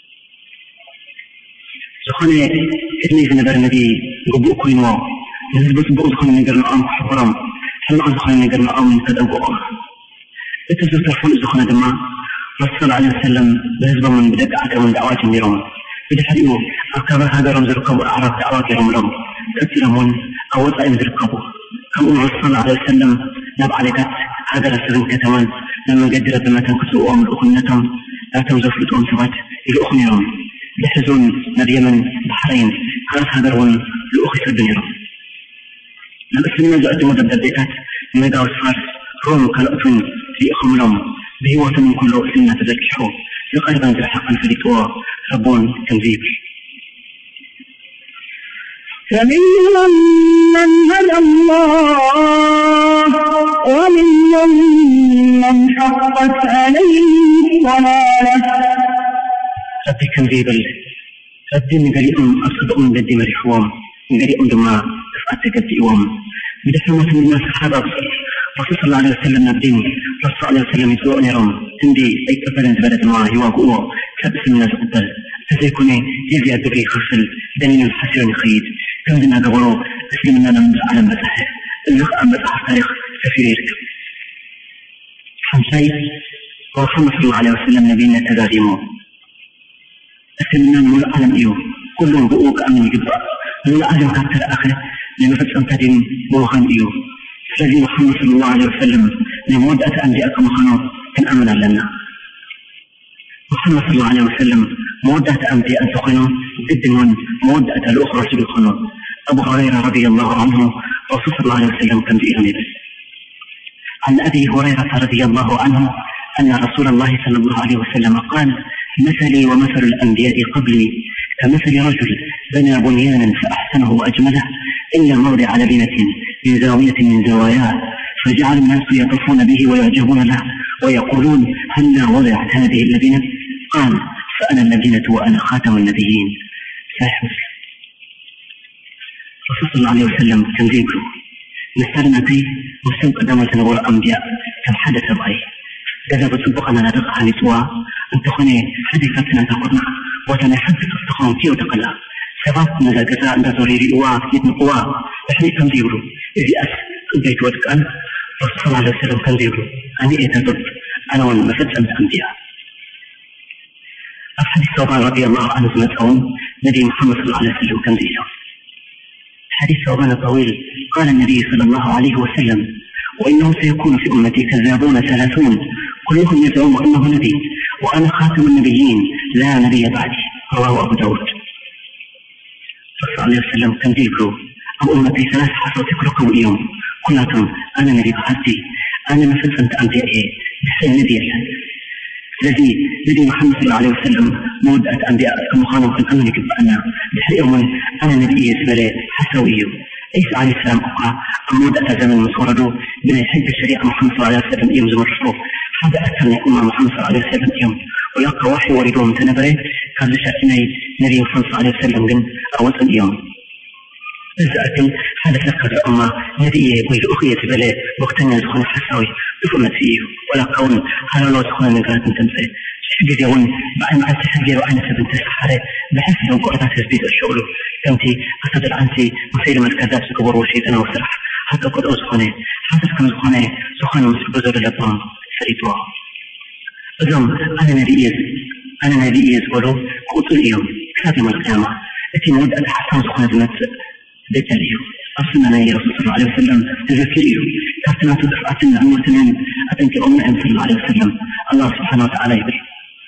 Speaker 1: زخني إذني في نبر النبي قبوء كوينوا نزبط بؤ زخني نقرن أم حفرم حلق زخني نقرن أم تدقوا اتزل ترفون زخني دماء رسول الله عليه وسلم بهزب من بدك عدم من دعوات النيرون بدحريو أكبر هذا رمز القبو أعرف دعوات يرملهم تأثيرهم أو وضع ينزل القبو كم أمر صلى الله عليه وسلم نبع لذات هذا رسول كتمان لما قدر بما تنكسوا أمر أخنتهم لا توزف لتهم ثبات إلى أخنيرهم بحزون مريما بحرين خلاص هذا رون لأخي في الدنيا المسلمين جاءت مدى بيتات ميدا والفارس روم كالأطن في أخم لهم بهوة من كل سنة تذكحوا لقربا زحقا فريتوا ربون تنزيب.
Speaker 2: فمنهم من هدى الله ومنهم من حقت عليه الضلالة.
Speaker 1: ربي كنزيب ربي من قريئهم أصدق من قد مرحوهم من قريئهم دماء تفعت قد إيوهم بدحمة من الناس الحرب رسول صلى الله عليه وسلم نبدين رسول صلى الله عليه وسلم يتبعون يرون عندي أي تفلن زبادة ما يواقعوا كبس من الأقبال تزيكوني يزي أدبري خرسل دنين الحسيرين خيد كم دنا قبروا أسلمنا نمز على مساحة اللقاء مساحة تاريخ سفير يركب حمسي ورحمة صلى الله عليه وسلم نبينا تداريمه أسلمنا من العالم إيوه كلهم بقوك أمن يقبع من العالم كاتر آخر لنفس أمتدين بوغان إيوه الذي محمد صلى الله عليه وسلم لمود أتى أنبياء مخانو كان أمنا لنا محمد صلى الله عليه وسلم مود أتى أنبياء سخنو ضد من مود أتى الأخرى سبخنو أبو هريرة رضي الله عنه رسول صلى الله عليه وسلم كان بإذن بس عن أبي هريرة رضي الله عنه أن رسول الله صلى الله عليه وسلم قال مثلي ومثل الأنبياء قبلي كمثل رجل بنى بنيانا فأحسنه وأجمله إلا موضع لبنة من زاوية من زواياه فجعل الناس يطوفون به ويعجبون له ويقولون هل لا وضعت هذه اللبنة؟ قال فأنا اللبنة وأنا خاتم النبيين. صحيح مسلم. رسول الله عليه وسلم كان ذكره نستلمتي وسوء قدام تنور الأنبياء كم حدث بأي كذا بتسبقنا ندق عن سوا أن تخوني حدثتنا تقرنا وتنحدث تستخون فيه وتقلع سبات نزا كذا عند زريري قواه يتن قواه بحني كم ذكره إذا أس بيت وتقال رسول الله عليه وسلم كان ذكره أني إتدرب أنا والمسجد الأنبياء. الحديث ثوبان رضي الله عنه سمعتهم نبي محمد صلى الله عليه وسلم كان ذكره حديث ثوبان الطويل قال النبي صلى الله عليه وسلم وإنه سيكون في أمتي كذابون ثلاثون كلهم يزعم أنه نبي وأنا خاتم النبيين لا نبي بعدي. رواه أبو داود. صلى الله عليه وسلم كان ذكره أو أمتي ثلاث حصوات كلكم اليوم كلهم أنا نبي بعدي أنا مثل سنت أنبيائي بحسين نبي الذي نبي محمد صلى الله عليه وسلم مودة أنبياء كمخانو في الأمن كبأنا بحريهم أنا نبي يسبري حسويه عيسى عليه السلام أقع مودة زمن مصورده بين يحب الشريعة محمد صلى الله عليه وسلم يوم زمن الرسول هذا أكثر من أمة محمد صلى الله عليه وسلم يوم ويلقى وحي وردوه متنبري كان لشأتني نبي محمد صلى الله عليه وسلم جن أولا يوم إذا هذا فكر الأمة نبي يقول أخي يتبلي وقتنا يدخل حسوي بفرمة فيه ولا قول هذا لو دخلنا نقرأت تنسي حجز يوم بعد ما تحجر وأنا سبنت السحرة بحس لو قرأت تثبيت الشغل كنتي أصدر عنتي مسيلمة الكذاب سكبر وشيد أنا وسرح حتى قد أزخني حتى كم زخني سخني مصر بزر اللبان فريتوا أزم أنا نبي أنا نبي ولو قلت اليوم كتاب يوم القيامة التي نود أن أحسن سخنة بنت بيت اليوم أصلنا يا رسول الله عليه وسلم تذكريه كاتنا تدفعتنا عن وسنين أتنك أمنا صلى الله عليه وسلم الله سبحانه وتعالى يبر.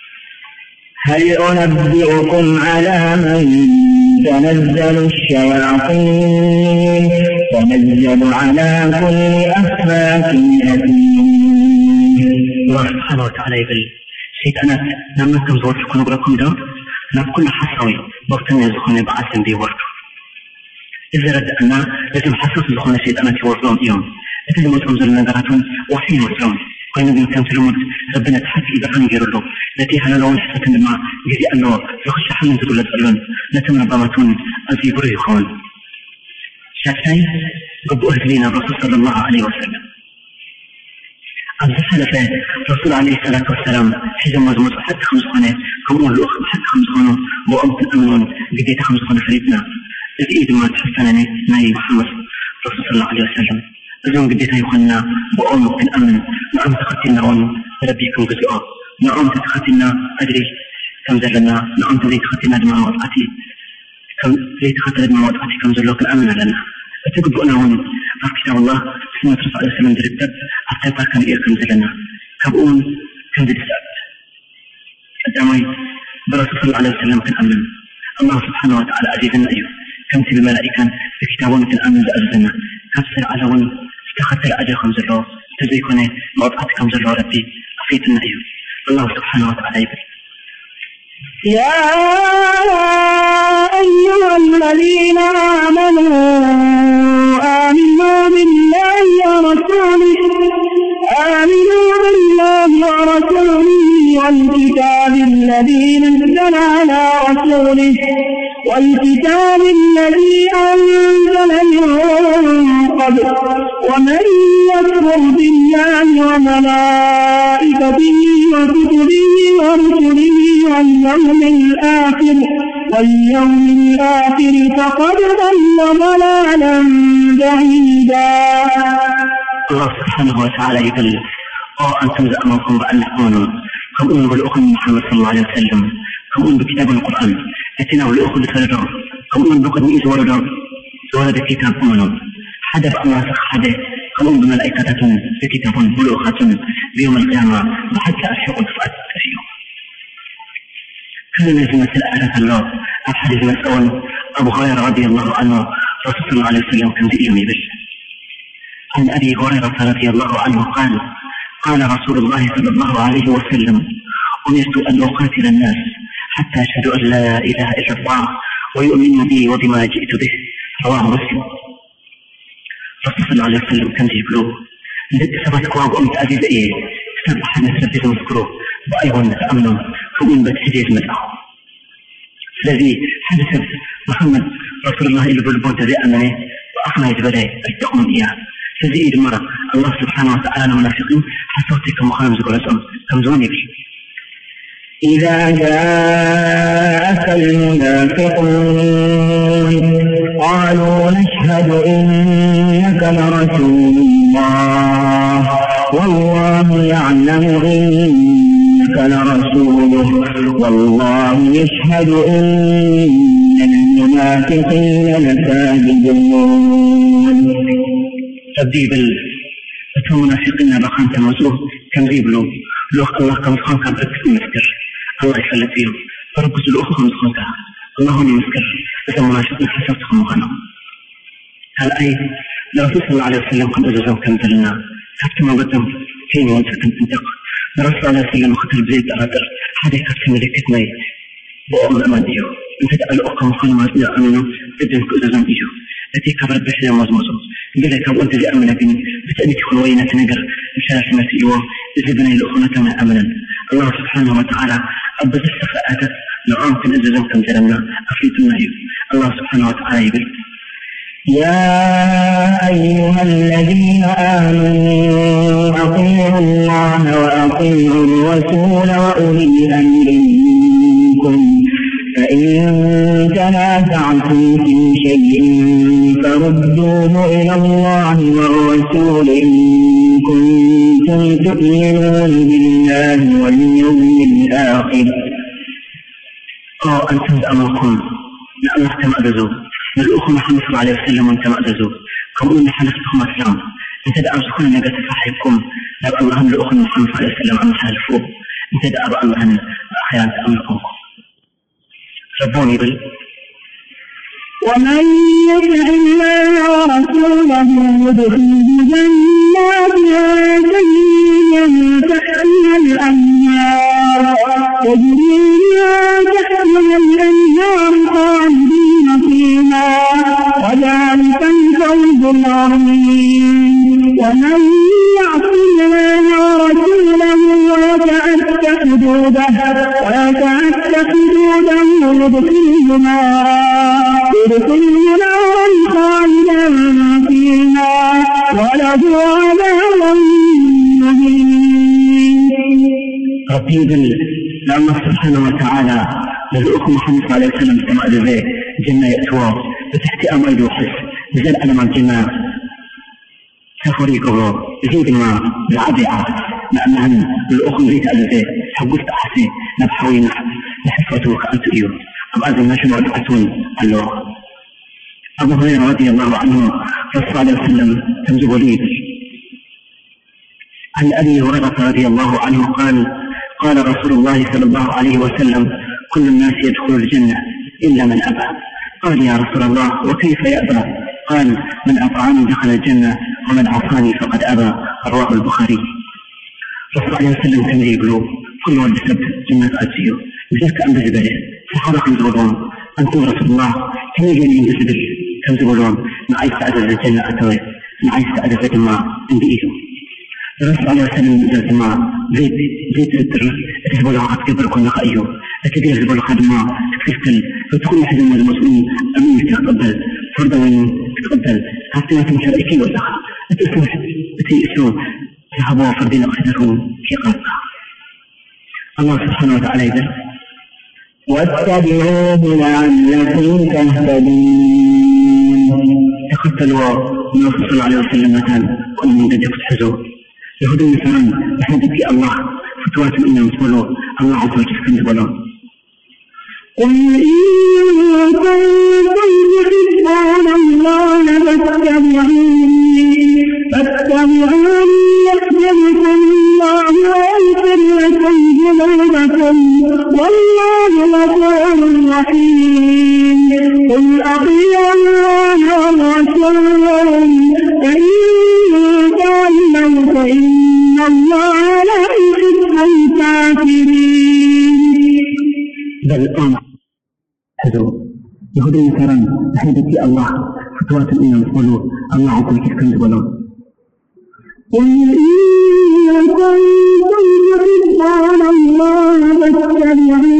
Speaker 2: هل أنبئكم على من تنزل الشياطين تنزل على كل أفاك أثيم.
Speaker 1: الله سبحانه وتعالى يبر شيطانات لما كم زورت كل بركم دار ناب كل حصوي وقتنا يزخون بعثم بيورد إذا رد أنا لازم حسوس زخون الشيطانات يورزون يوم إذا لم تنزل نظراتهم وحين يورزون كنا بنتكلم تلمود ربنا تحكي إذا كان يرلو التي هلا لون حتى لما جدي أنه يخش حمل تقول لتقولون نتمنى بامتون أزي بري خون شاكاي رب أهلنا الرسول صلى الله عليه وسلم عن سلفة رسول عليه الصلاة والسلام حجم مزموس حتى خمس خانة كمون الأخ حتى خمس خانة وأمت الأمنون قديت خمس خانة فريدنا الإيد ما تحسنني ناي محمد رسول صلى الله عليه وسلم أزون قديتها يخلنا وأمك الأمن نعم تختلنا ون ربيكم جزءا نعم تختلنا أدري كم زلنا نعم تزيد تختلنا دماء وضعتي كم زيد تختلنا دماء وضعتي كم زلوك الأمن لنا فتقول أنا ون أكتب الله سنة رسول الله عليه وسلم دربتب حتى كان إيه كم زلنا كبؤون كم زلت سأبت الدعوي برسول صلى الله عليه وسلم كان أمن الله سبحانه وتعالى أجيبنا أيوه كم تبي ملائكة بكتابون مثل الأمن لأجلنا كفر على ون استخدت الأجر خمس الله تزيكوني موضعت خمس الله ربي أفيتنا أيوه الله سبحانه وتعالى يبري.
Speaker 2: يا أيها الذين آمنوا آمنوا بالله ورسوله آمنوا بالله ورسوله والكتاب الذي نزل على رسوله والكتاب الذي أنزل من قبل ومن يكفر وملائكته وكتبه ورسله واليوم الآخر واليوم الآخر فقد ضل ضلالا بعيدا.
Speaker 1: الله سبحانه وتعالى يقول أو أنتم زعمكم بأن نحن كم أن بالأخن محمد صلى الله عليه وسلم كم أن بكتاب القرآن أتنا بالأخن لسردر كم أن بقد نئز وردر ورد كتاب أمنا حدث الله سخ حدث كم أن بملائكة بكتاب بلوخة بيوم القيامة وحتى أشياء الفؤاد فيه. كان في مثل أعلى الله الحديث مسؤول أبو هريرة رضي الله عنه رسول الله عليه وسلم كان في يوم بش عن أبي هريرة رضي الله عنه قال قال رسول الله صلى الله عليه وسلم أمرت أن أقاتل الناس حتى أشهدوا أن لا إله إلا الله ويؤمنوا بي وبما جئت به. رواه مسلم. رسول الله عليه وسلم كان يقول سبتك وقمت أزيد إيه سبح نسبت مذكره وأيضا نتأمن فمن بتحديث مدعه الذي حدث محمد رسول الله إلى بالبوت ذي أمنه وأخنا يتبدأ التؤمن إياه فزيد مرة الله سبحانه وتعالى المنافقين حصوتك مخامز ورسول كمزوني بي.
Speaker 2: إذا جاءك المنافقون قالوا نشهد إنك لرسول الله والله يعلم إنك لرسوله والله يشهد إن المنافقين لكاذبون.
Speaker 1: تبديب المنافقين بخانة موزوه كم ريبلو لوخ الله كم خانك بركة مسكر الله يفلت فيهم فربز الأخوة خمس خانك الله هوني مسكر إذا منافقين حسبتكم وغنم. هل أي لرسول صلى الله عليه وسلم قد أجزوا كم ذلنا كابت ما قدم فيني وانت كنت انتق لرسول الله عليه وسلم خطر بزيد أغادر حدي كابت ملكة مي بأم أمان إيو انت تقل أخوة مخانم وزيد أمينو بدن كأجزان إيو التي كبرت بحثة مزمزم قلت وانت ذي أمنا بني بتأنيك خلوينة نقر مشارك نسيوه إذا بني الأخوة كما أمنا. الله سبحانه وتعالى أبدا السفاءات نعم كن أجزم كم جرمنا أفيد النهي. الله سبحانه وتعالى يقول
Speaker 2: يا أيها الذين آمنوا أطيعوا الله وأطيعوا الرسول وأولي الأمر منكم فإن تنازعتم في شيء فردوه إلى الله والرسول إن كنتم تؤمنون بالله واليوم الآخر.
Speaker 1: أو أنتم أمركم لأنه كما أدزوا الأخوة محمد صلى الله عليه وسلم وانتم أدزوا كم أن حلفتكم أسلام انت دعوا سكونا نقاط صاحبكم لأب الله الأخوة محمد صلى الله عليه وسلم أم حلفوه انت دعوا الله أخيرا تأمركم. ربوني بل
Speaker 2: ومن يطع الله ورسوله يدخله جنات تجري من تحتها الأنهار تجري من تحتها الأنهار خالدين فيها وذلك الفوز العظيم. ومن يعص الله ورسوله ويتعد حدوده ويتعد حدوده يدخله نارا يدخله نارا خالدا فيها وله عذاب مهين.
Speaker 1: ربي بل لأن سبحانه وتعالى للأخوة محمد صلى الله عليه وسلم كما أدبه جنة يأتوا بتحت أمر وحس نزل ألم الجنة تفريقه يزيد ما العبئة لأنهم الأخوة زيت أدبه حقوست أحسي نبحوين نحفته كأنت إيوه أبعاد الناشر ودعتون الله. أبو هريرة رضي الله عنه صلى الله عليه وسلم تمزق وليد عن أبي هريرة رضي الله عنه قال قال رسول الله صلى الله عليه وسلم كل الناس يدخل الجنة إلا من أبى. قال يا رسول الله وكيف يأبى؟ قال من أطعني دخل الجنة ومن عصاني فقد أبى. رواه البخاري. رسول الله عليه وسلم كان يقول كل ولد سبت جنة أجيه بذلك أن بزبله فحرق الزبلون أنتم رسول الله كم يجين إن بزبل كم زبلون ما عايز تعدد الجنة أتوي ما عايز تعدد الجنة عند إيده. الرسول عليه وسلم زاد ما زيت زيت الدر تزبل عقد كبر كنا خأيه أتدي زبل خدمة تكفل فتكون حزن المسؤول أمين تقبل فرضا من تقبل حتى ما تمشي رأيك وسخ أتسمح أتيسو ذهبوا وفردين أخذتهم في قرطة. الله سبحانه وتعالى يقول
Speaker 2: واتبعوه لعلكم تهتدون.
Speaker 1: تقتلوا النبي صلى الله عليه وسلم مثلا وأنهم قد يفتحزوا يهود النصارى نحن في الله فتوات إنهم تقولوا الله عز وجل كن تقولوا
Speaker 2: قل إن كنتم تحبون الله فاتبعوني فاتبعوني يحببكم الله ويغفر لكم ذنوبكم والله غفور رحيم. قل أطيعوا الله والرسول فإن تولوا فإن الله لا يحب الكافرين.
Speaker 1: بل أنا حزوا يهود النصارى نحن في الله فتوات إنهم تقولوا الله عز وجل كن تقولوا
Speaker 2: قل إن كنتم تحبون الله فاتبعوني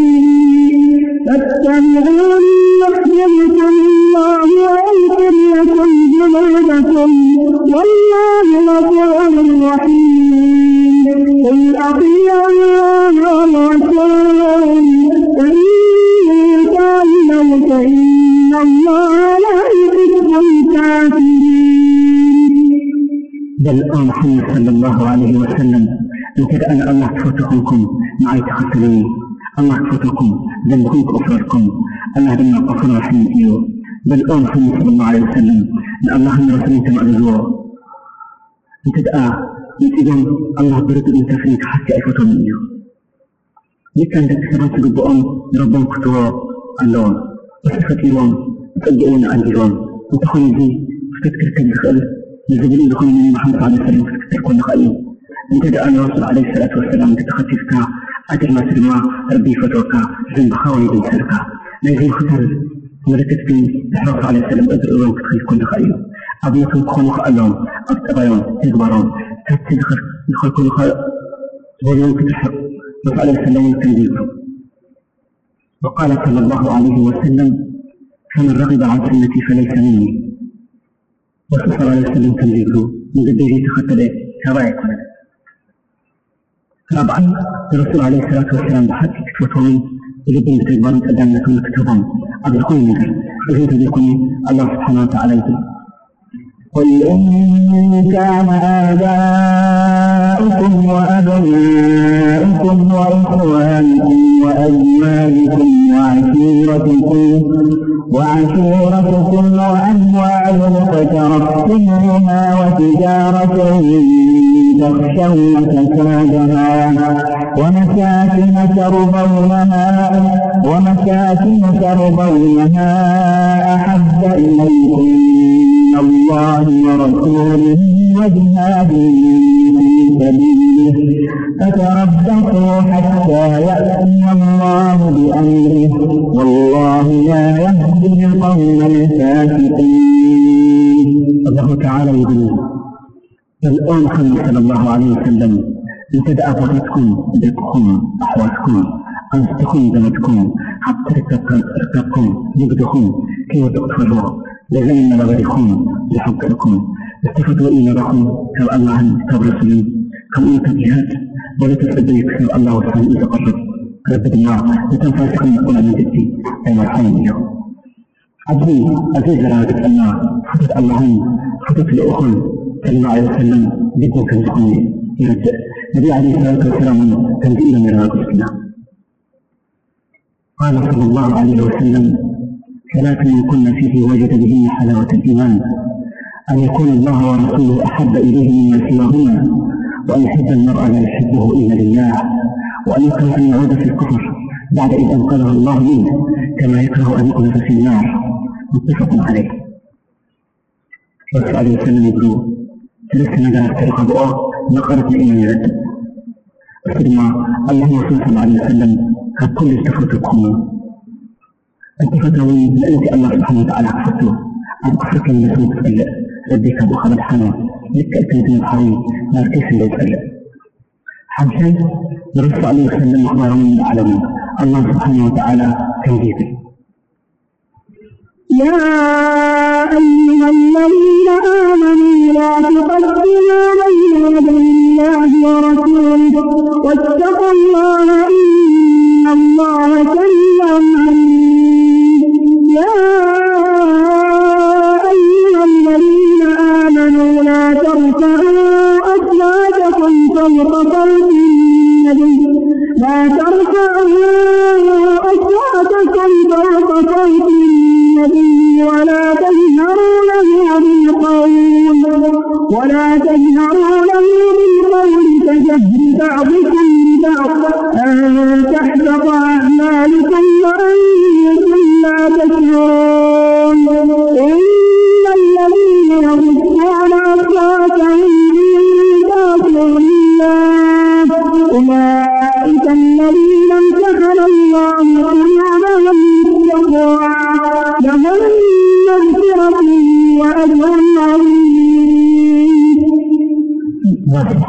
Speaker 2: فاتبعوني يحببكم الله ويغفر لكم ذنوبكم والله غفور رحيم. قل أطيعوا الله والرسول فإن تولوا فإن الله لا يحب الكافرين.
Speaker 1: بل أنا محمد صلى الله عليه وسلم أنت أنا الله تفوتكم معي تخسرين الله تفوتكم ذنبكم كفركم الله دمنا غفور رحيم إيو. بل أنا محمد صلى الله عليه وسلم أن الله من رسولين تم أرزوه أنت دعا يتجم الله برد أنت فريق حتى أفوتهم إيو لك أنت تسبب تقبؤون ربهم كتوا اللون وصفتيهم تقبؤون عن جلون وتخوني زي فتذكر كالدخل نزبل دخول من محمد صلى الله عليه وسلم فتذكر كل خير أنت دعا الرسول عليه الصلاة والسلام تتخطفك أجل ما سلمى ربي فتوك زنب خاوي بن سلكا لازم خطر ملكت في الرسول عليه السلام أدر أولهم تتخيل كل خير أبيكم تخونك اللهم أبتغيون تدبرون تتدخل دخل كل خير تبولون تتحق الرسول عليه السلام تنزيله. وقال صلى الله عليه وسلم فمن رغب عن سنتي فليس مني. والرسول صلى الله عليه وسلم تنزيله من قد يجي تخطر كوايك منه. رابعا الرسول عليه الصلاة والسلام بحث كتبتهم يجب أن تكبرون تقدم لكم كتبهم أبو الكل منك إذن تذكرني الله سبحانه وتعالى يقول
Speaker 2: قل إن كان آباؤكم وأبناؤكم وإخوانكم وأزواجكم وعشيرتكم وعشيرتكم وأموال اقترفتموها وتجارة تخشون كسادها ومساكن ترضونها ومساكن ترضونها أحب إليكم من الله ورسوله وجهاد في سبيله فتربصوا حتى يأتي الله بأمره والله لا يهدي القوم الفاسقين.
Speaker 1: الله تعالى يقول الآن محمد صلى الله عليه وسلم إن تدعى فتاتكم بكم أحواتكم أنستكم ذنبكم حتى ركبكم يقدكم كي تقتلوا لزين لغيركم لحقكم استفدوا إلى لكم كما الله كتاب رسولين كم أنت جهاد ولا تتبعي كتاب الله وسلم إذا قرب رب الله لتنفاسكم نقول من جدي أي مرحبا اليوم عبدي عزيز رادك الله فتت اللهم فتت الأخل صلى الله عليه وسلم جدا كان تكون يرجع النبي عليه الصلاة والسلام كان إلى مراقب الإسلام. قال صلى الله عليه وسلم ثلاث من كنا فيه وجد بهن حلاوة الإيمان أن يكون الله ورسوله أحب إليه مما سواهما وأن يحب المرء لا يحبه إلا لله وأن يكره أن يعود في الكفر بعد إذ أنقذه الله منه كما يكره أن يقذف في النار متفق عليه. الرسول عليه وسلم يقول ثلاث نجاة ترقبوا نقرت الإيمان يرد ثم الله صلى الله عليه وسلم قد كل استفرتكم أنت فتوي لأنك الله سبحانه وتعالى كفرته أبقفك من اسمك تسأل رديك أبو خالد حنا لك أتنت من الحوي نار كيف اللي يسأل حمشان الرسول عليه وسلم أخبار من العالمين الله سبحانه وتعالى تنجيبه
Speaker 2: يا أيها الذين آمنوا لا تقدموا بين يدي الله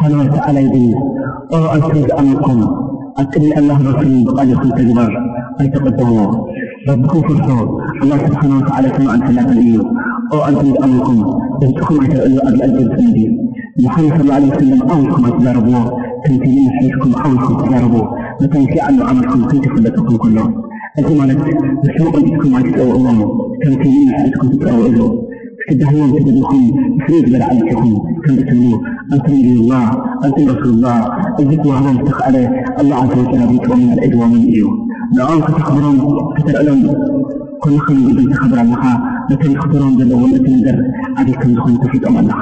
Speaker 1: سبحانه وتعالى يقول أو أنتم أمركم أتبع الله رسول بقال يكون تجبر أي تقدموا ربكم فرصوا الله سبحانه وتعالى سمع أن ثلاثة الإيو أو أنتم أمركم بنتكم أتبعوا قبل أن تنبيه محمد صلى الله عليه وسلم أولكم أتجاربوا تنتين حيثكم أولكم أتجاربوا وتنسي عنه عملكم كنت فلتكم كلهم الزمانة بسوء أنتكم عن تسألوا الله تنتين حيثكم تسألوا إليه تدهون تدهون فريق للعلكم كم تسموه أنتم إلي الله أنتم رسول الله الذكر هو مستخ عليه الله عز وجل بيتوا من الأدوى من إيوه لأنك تخبرون تتعلم كل خلق إذن تخبر عنها لكن تخبرون جل وعلا تنذر عليكم دخول تفيد أم الله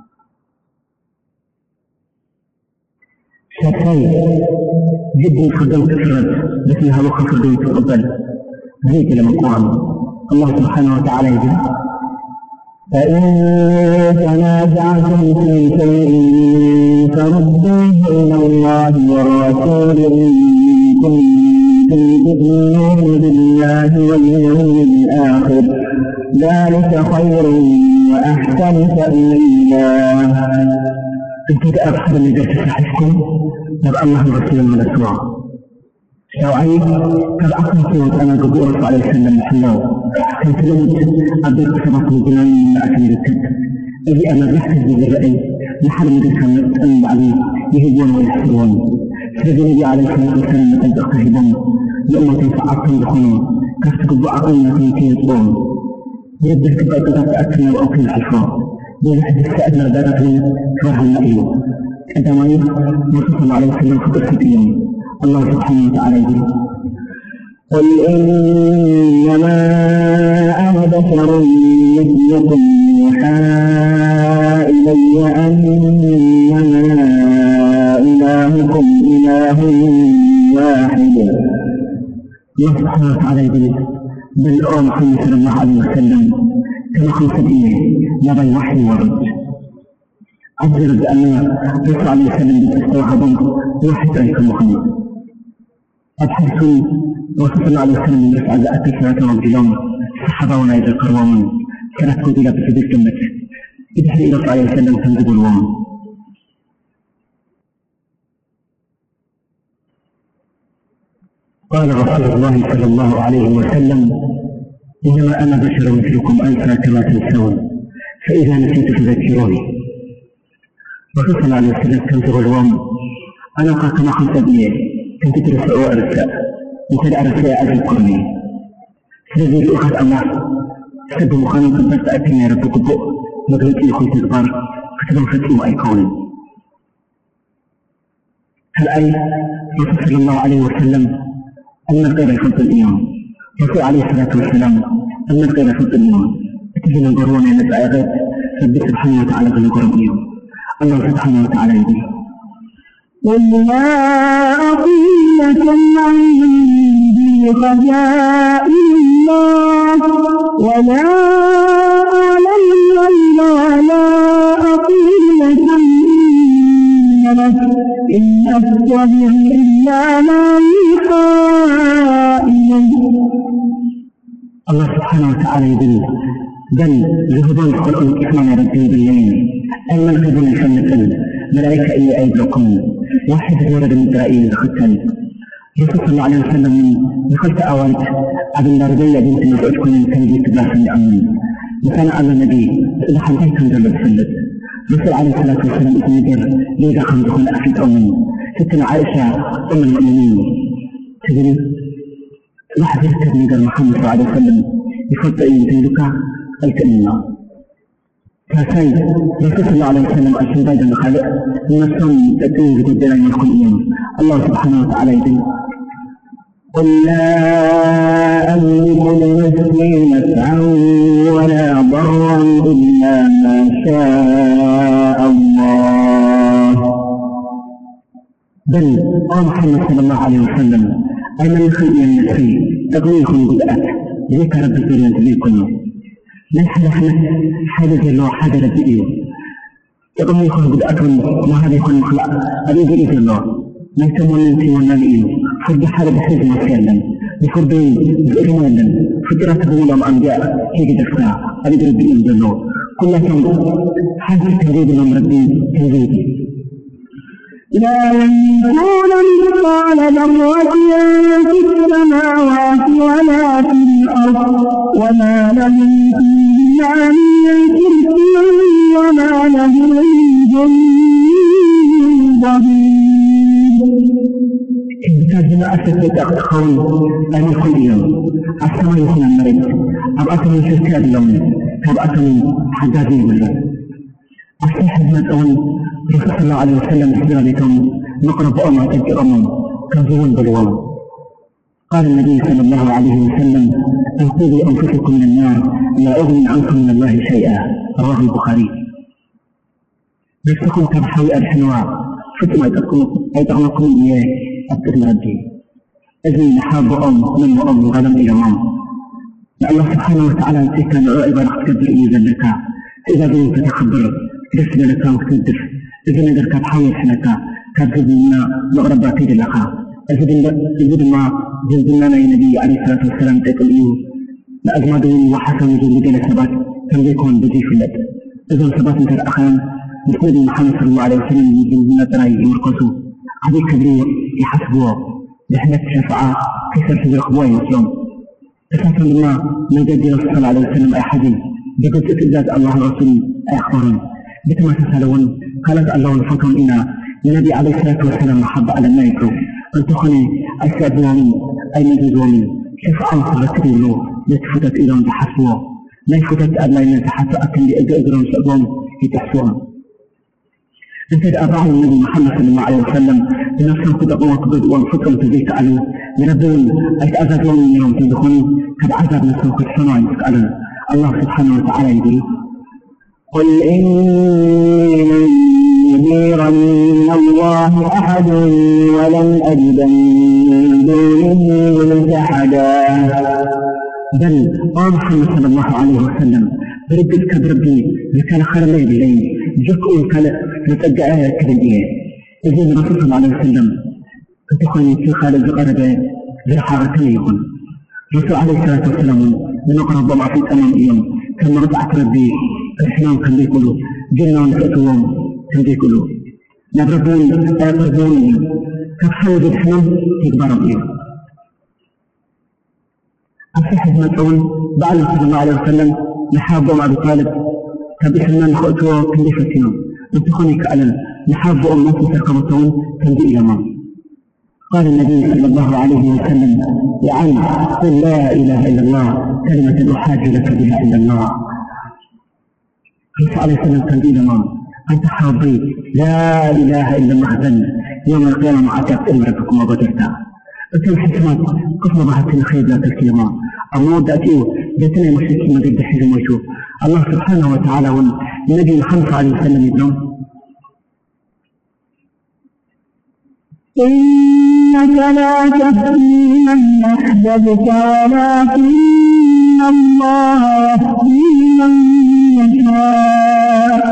Speaker 1: شاكاي جدا خدم تفرد لكن هذا خفر دون تقبل زيك لما قوام الله سبحانه وتعالى يقول
Speaker 2: فإن تنازعتم في شيء فردوه إلى الله والرسول إن كنتم تؤمنون بالله واليوم الآخر ذلك خير وأحسن تأويلا.
Speaker 1: أنت أبحر من ذات صحيحكم نبقى الله رسول من الأسواع شوعي كالعقل صوت أنا قد أرسل عليه السلام محلو كنت لمت أبدأ سبق الجنان من أكمل الكتب إذي أنا رحت بالرأي لحال مدرسة أن بعدي يهجون ويحسرون سيد النبي عليه الصلاة والسلام أن تقتهبون لأمة فعقتم دخلون كفتك الضعقين في يطلون يبدأ كبقى قطعت أكمل وأكمل الحفاظ بيحد السائد مردارة فرها النقل عندما يرسل الله عليه وسلم فقط في اليوم الله سبحانه وتعالى يقول
Speaker 2: قل إنما أنا بشر مثلكم يوحى إلي أنما إلهكم إله واحد.
Speaker 1: الله سبحانه وتعالى يقول بل أو محمد صلى الله عليه وسلم كما خلص الإيه يبا الوحي ورد أجرد أن يسعى عليه وسلم بتستوحبا واحد أيكم محمد أبحثوا وصف الله عليه وسلم من رفع ذات ثلاثة رجلون صحابة ونايد القروام كانت قدلة بسبيل كلمة إدحر إلى الله عليه وسلم تنزب الوام. قال رسول الله صلى الله عليه وسلم إنما أنا بشر مثلكم أنسى كما تنسون فإذا نسيت فذكروني. وصف الله عليه وسلم تنزب الوام أنا قال كما خمسة بيه كنت ترسل وأرسل أنت الأرسل أذكرني فلذي لأخذ الله سب مخانم قد أتني ربك الضوء مدرك إلكم تكبر كتبوا فتحوا أي قول. هالأي رسول صلى الله عليه وسلم أن الغير يفضل الإيمان رسول عليه الصلاة والسلام أن الغير يفضل الإيمان اتجن القرون إلى الآيات رب سبحانه وتعالى بالقرون اليوم الله سبحانه وتعالى يقول
Speaker 2: قل لا أقول لكم عندي خزائن الله ولا أعلم الغيب ولا أقول لكم إن أتبع إلا ما يوحى إلي.
Speaker 1: الله سبحانه وتعالى يقول بل ذهبوا يقولون إثمان ربي بالليل أي من قبل الفن ملائكة إلي أيدكم واحد ورد من إسرائيل الختان رسول صلى الله عليه وسلم دخلت أوانت أبن دارجية بنت مسعود كن سنجي تباسا لأمن وكان على النبي إذا حمدين كان جلد سلد رسول عليه الصلاة والسلام إذن يدير ليجا خم دخل أفيد أمن ستنا عائشة أم المؤمنين تجري واحد يركب نيجا محمد صلى الله عليه وسلم يفضل إن تنلك الكلمة كاسي رسول الله عليه وسلم أشهد أيضا خالق من الصوم تأتيه بتدرى من كل يوم الله سبحانه وتعالى يقول
Speaker 2: قل لا أملك لنفسي نفعا ولا ضرا إلا ما شاء الله.
Speaker 1: بل قال محمد صلى الله عليه وسلم أين من خلق من نفسي تغنيكم بدأت ذيك ربي تريد بكم من حاجة حاجة الله حاجة ربي يقوم يكون قد أكرم ما هذا يكون مخلق أبي بإذن الله ما يسمون من سيونا لإيه فرد حالة بحيث ما سيالا بفرد بإرمالا فدرات بولا وأنبياء هيك دفنا أبي ربي بإذن الله كل كان حاجة تنزيد من ربي تنزيد
Speaker 2: لا يملكون مثقال ذرة في السماوات ولا في الأرض وما لهم فيهما من شرك وما له منهم من ظهير.
Speaker 1: كتابنا أسد تأخذون أن كل يوم أسمى يكون المريض أبعث من شركة اللون أبعث من حدادين بالله أصيح المدعون رسول الله عليه وسلم إحنا بكم نقرب أمة تجي أمم كذون بالوام. قال النبي صلى الله عليه وسلم انقذوا أنفسكم من النار لا أغني عنكم من الله شيئا رواه البخاري. بسكم كبحوي الحنواء فتما يتقنكم إياه أبتغل الدين إذن نحاب أم من وأم غلم إلى أم. الله سبحانه وتعالى يتكى نعائبا نختبر إذا لك إذا دون تتخبر تسل لك وتدف إذا نقدر كتحاول حنكا كتبنا مغربا كيد لك إذن ما جلدنا النبي عليه الصلاة والسلام تقول إيه لأجمدون وحسن جلد لسبات كم يكون بدي في اللد إذن سبات انت الأخيان بسند محمد صلى الله عليه وسلم جلدنا تراي يمرقصوا هذه كبير يحسبوه بحنة شفعاء كيسر في الأخبوة مسلم أساسا لما نجد رسول الله عليه وسلم أي حديث بقد اتجاد الله الرسول أي أخبارون بكما تسألون قالت الله لفكم إنا النبي عليه الصلاة والسلام محب على الملك أن تخني أستاذناني أي نجدوني شفعاء فرتري له لتفتت إذن تحسوه لا يفتت أدلا إن تحسوا أكن لأجرهم سأبهم يتحسوهم. انت أبعه النبي محمد صلى الله عليه وسلم بنفسه قد أقوى قبض وانفتهم تزيت عليه ينبون أي تأذى يوم من يوم تدخلوا قد عذاب نفسه قد سمع يسأله الله سبحانه وتعالى يقول
Speaker 2: قل إني نذيرا من الله أحد ولن أجد من دونه ملتحدا.
Speaker 1: بل قال محمد صلى الله عليه وسلم بردت كبربي لكان خير الله بالليل جكوا كلا نتجأ كذبية إذن الرسول صلى الله عليه وسلم تخوني في خالد القربة لحارتين يكون الرسول عليه الصلاة والسلام من أقرب ضمع في الأمام اليوم كما رفعت ربي الإحنام كان بيقولوا جنة ونفأتهم كان بيقولوا نبربون أقربون كفحوذ الإحنام يكبر اليوم أصحب مدعون بعد صلى الله عليه وسلم نحاب أم أبي طالب كبسنا نخطوه كان بيفتنهم انتخوني كألم نحاب أم نفس سرقمتون كان بي إلى مام. قال النبي صلى الله عليه وسلم يا عم قل لا إله إلا الله كلمة أحاج لك بها إلا الله. الرسول عليه السلام كان بي إلى مام أنت حاضي لا إله إلا الله ذن يوم القيامة معك إن ربكم وبدرتا أتم حسمات قسم بحث الخير لا تلك مام الله دأتيه جاتنا مشركين ما قد حزم ويشوف الله سبحانه وتعالى والنبي محمد صلى الله عليه وسلم يبنون
Speaker 2: إنك لا تهدي من أحببت ولكن الله يهدي من يشاء.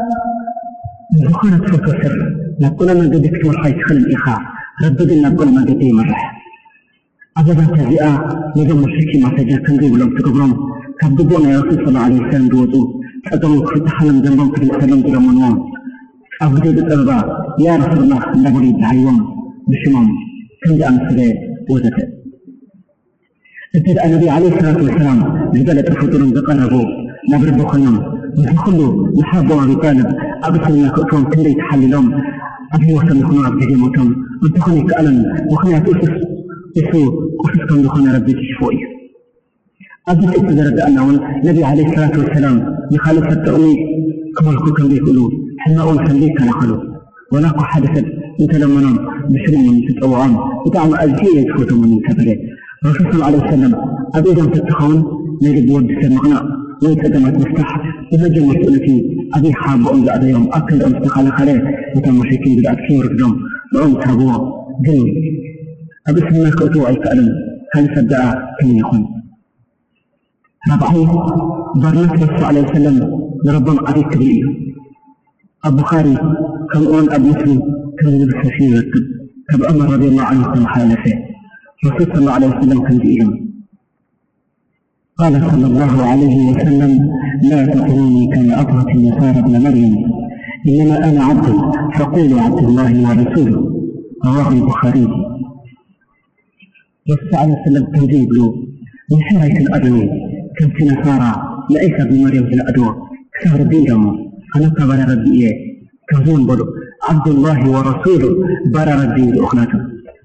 Speaker 1: دخلت فوق السر نقول ما قد اكتمل حيث خل الإخاء رددنا نقول ما قد يمرح أبدا تبيئة نجم مشركي ما سجل كان دي ولم تقبرون كبدون يا رسول صلى الله عليه وسلم دوزو تقدموا كفتح لم جنبهم كل سلام دي رمانوان أبدا بالأربع يا رسول الله نبري بحيوان بشمام كان دي أمسري وزته ابتدأ النبي عليه الصلاة والسلام جدلت الفطور ذكره نبري بخيام وفخلوا نحابوا أبي طالب أبسل لك أطوام كان دي تحللهم أبي وصل لكم عبد جيموتهم وانتخني كألم وخنيات أسس يسوع وفسكم دخلنا ربي تشفوي. أبدا اتدرد أنه النبي عليه الصلاة والسلام يخالف التأمين كما الكل كان بيقولوا حنا أول سليك نقلوا ولكن حدثت انت لما نام بسرين من تتأوعان وطعم أزكية يتفوتوا من كبره الرسول صلى الله عليه وسلم أبدا تتخون نجد بود سمعنا ويتقدمت مفتاح بمجل مسؤولتي أبي حاب أنزل أبي يوم أكل أمستقال خلاه وتم مشاكين بالأكسين ورقدهم وأم تابوه قلني أبي سمعك أتوعي كألم هل صدق كم يكون ربعي بارنك رسول الله عليه وسلم لربما أبي كبير البخاري كان أول أبو مسلم كان يلبس فيه يرتب كان أمر رضي الله عنه كان حالفه رسول صلى الله عليه وسلم كان بإيهم قال صلى الله عليه وسلم لا تطروني كما أطرت النصارى ابن مريم إنما أنا عبد فقولوا عبد الله ورسوله. رواه البخاري. والرسول عليه وسلم تنجيب له من حراية الأدوية كم في نصارى لأيسى بمريم في الأدوى كسار الدين دمو أنا كبر ربي إيه كذون بلو عبد الله ورسوله برر الدين لأخلاته.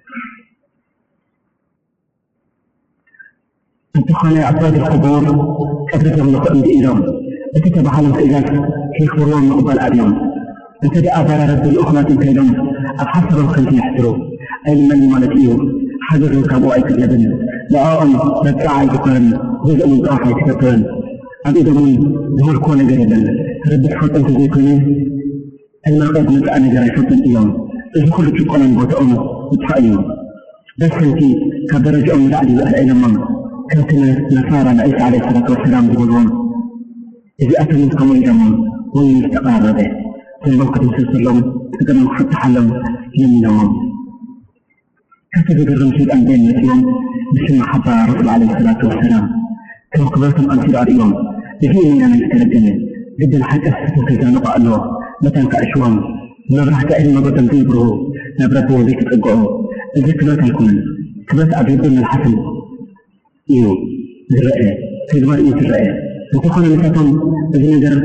Speaker 1: انتخاني أعطاد القبور كبرتهم لكم بإيران وكتب حالهم في إذاك كيف فرون مقبل أبيهم انت دي أبرر الدين لأخلاته كيدهم أبحثر الخلف يحضروا أي من مالتيه حضر الكابو أي كذبن لا أم رجع الكون جزء من طاقة كتبن أبي دمي دول كون جريدا رب حط أنت زي كوني المرقب من أنا جري حط اليوم إذا كل شيء قلنا بوت أم وتفعلوا بس أنت كدرجة أم العدي أين من كانت نصارى عيسى عليه الصلاة والسلام يقولون إذا أتى منكم الجمال ويستقر به في الوقت يسلسل لهم تقدم فتح لهم يمينهم. كتب الرمز الأنبياء اليوم بسم حتى رسول عليه الصلاة والسلام كما قبلتم أنفر اليوم يجي من أن يتلقني جدا حتى أسفل كذا نقع الله متى كأشوام نبرح كأهل مبطا تنبره نبرته ذيك تقعه الذكرات الكون كبرت عبيدون الحسن إيو ذرائي تجمع إيو ذرائي وتخونا مثلكم إذن نجر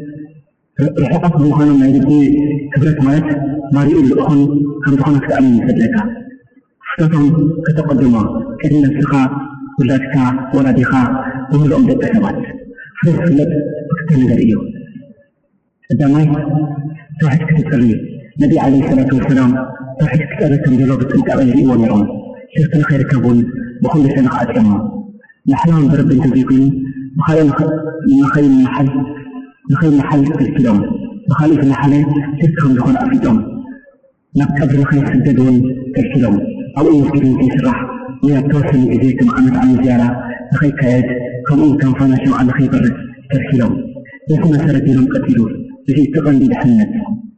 Speaker 1: رحقات بوخانا ما يريدني كبرت مالت ما ريقول الأخون كم تخونا كتأمن فدلك فتهم كتقدموا كأن الثقة ولادك ولادك وهو الأمد التسبات فرص لك وكتن ذريو الدماء توحد كتتقري نبي عليه الصلاة والسلام توحد كتتقري تنجلو بتنك أغيري ونرون شرط الخير كابون بكل سنة أتيما نحلهم برب انتظيقين بخير نخير المحل نخير محل في الكلام بخير في المحل شرطهم لكون أفيدهم نبتبر الخير سجدون في الكلام أو إن يسكرين في سرح ويبتوصل إذيك معنى عن زيارة لخي كايد كم إن كان فانا شو عن خي برد تركيلهم يكون سردينهم قتلون يجي تغني بحنة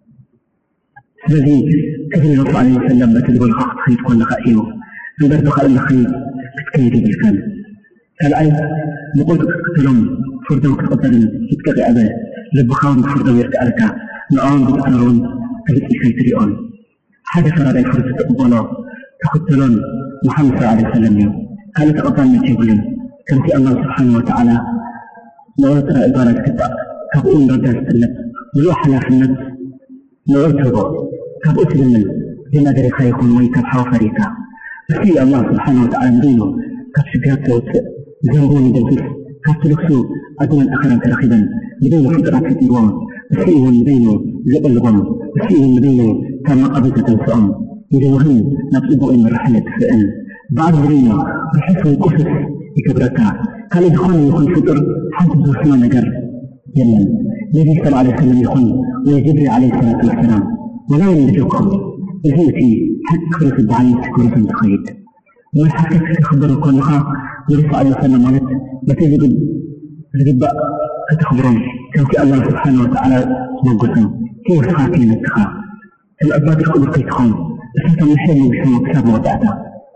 Speaker 1: الذي كثير الرسول عليه وسلم بتدبو الخط خي تكون لخائيه نبرد خائل لخي تتكيدي بالكامل الآية نقول تقتلهم فردا وتقتلهم يتكغي أباه لبخاون فردا ويركع لك نعام بتأثرون تلتي خي تريئون هذا فرادي فرصة أبونا تقتلون محمد صلى الله عليه وسلم يوم كانت أقضان من تيبلين كان في الله سبحانه وتعالى نورة إبارة كتاب كابؤون ردان سلت ولو حلاف النفس نورة هبو كابؤ سلمن لما دري خيكم ويكبحوا فريقا وفي الله سبحانه وتعالى مدينه كابشكات زنبون دنتس كابتلوكسو أدنى الأخرى كرخبا بدون فطرة كتيرون وفيه مدينه زبل لغم وفيه مدينه كما قبضة سؤال يدوهن نطلب إن رحلة فإن بعض مرينا بحيث القصص يكبرتا كان يدخل يكون فطر حتى تسمى نجر يمن النبي صلى الله عليه وسلم يكون ويجبري عليه الصلاة والسلام ولا ينجوكم إذنتي حتى كرة الدعاية كرة الدخيل ومن حتى تخبروا كلها ورسول الله عليه وسلم مالت بتجد الرباء كتخبرون كان في الله سبحانه وتعالى موجودين كيف خاكين التخاء الأباد يخبر كيتخون بس أنت من حين يسمى كتاب ودعته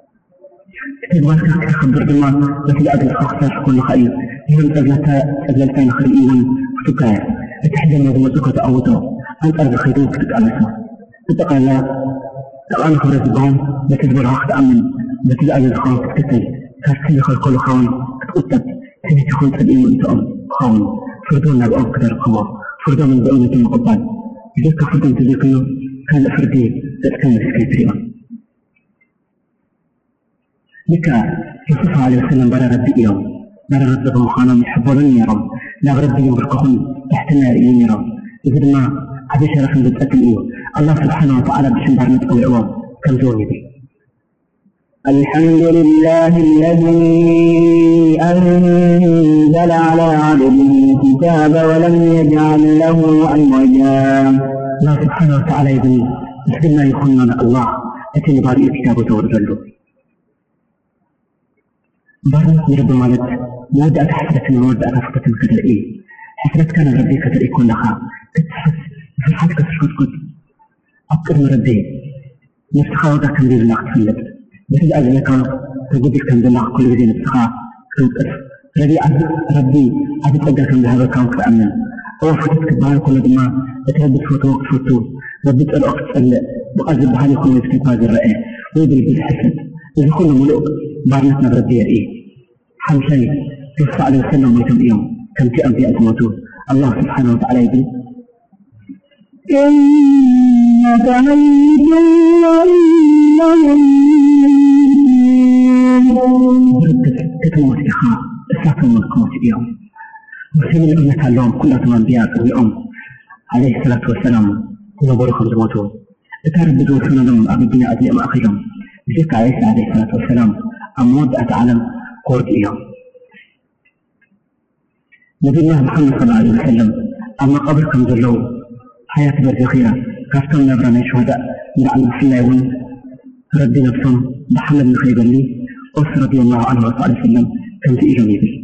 Speaker 1: تدوات كتاب خبر دماء لكن أدل أخصاص كل خير يوم أجلتين خير إيمان فتكاية أتحدى المضمتك تأوته أنت أرض خيرون كتتألسه تتقى الله تقال خبر الزبان لتدبر أخذ أمن لتدأل الخوان تكتتل كاستيل خلق كل خوان تتقتل تبي تكون تبئي وإنتأم خوان فردونا بأم كدر قوة فردو من بأمة المقبال إذا كفردون تذيقيو كان فردي تتكلم في كيتريا لك يوسف عليه السلام برا ربي إياه برا ربي مخانا يحبون يا رب لا ربي يبركهم تحت النار يا رب إذا ما هذا شرف بدأت إياه الله سبحانه وتعالى بشنبار نتقوي الأوام كم زوني بي
Speaker 2: الحمد لله الذي أنزل على عبده الكتاب ولم يجعل له عوجا.
Speaker 1: الله سبحانه وتعالى يقول بسم الله يخوننا الله أتني بارئ كتابه تورجله بارئ رب مالك مودأك حسرة مودأك حسرة كدر إيه حسرة كان ربي كدر يكون لها تتحس في حدك تشكت كد أكثر من ربي نفسها وضع كان دير الله تفلت بس الأجل كان تقول كان دير الله كل بدين نفسها كنت ربي عبد ربي عبد قدر كان بهذا كان كأمن وفتت كبار كل دماء تهبط فوتو وقت فوتو ربط الوقت بقذب بحالي كل يفتت هذا الرأي ويبل بالحسد إذا كنا ملوك بارنتنا بردية إيه حمشي يصفى عليه وسلم ويتم إيوم كم في أنبياء موتون الله سبحانه وتعالى يقول
Speaker 2: إنك ميت وإنهم
Speaker 1: تتموت إخاء تسعتهم القوة إيوم وسيم الأمة اللهم كلها أنبياء اليوم عليه الصلاة والسلام كنا بورخم موتون تتعرف بدون سنة لهم أبدنا أدنى أخيهم بذلك عيسى عليه الصلاة والسلام أمود أتعلم قرد إيوم نبي الله محمد صلى الله عليه وسلم أما قبلكم ذلوا حياة برزخية كافتم نبرانا شهداء لعلم الله يقول ربي نفسهم محمد بن خيبر لي أوس رضي الله عنه صلى الله عليه وسلم كم في إيجامي بي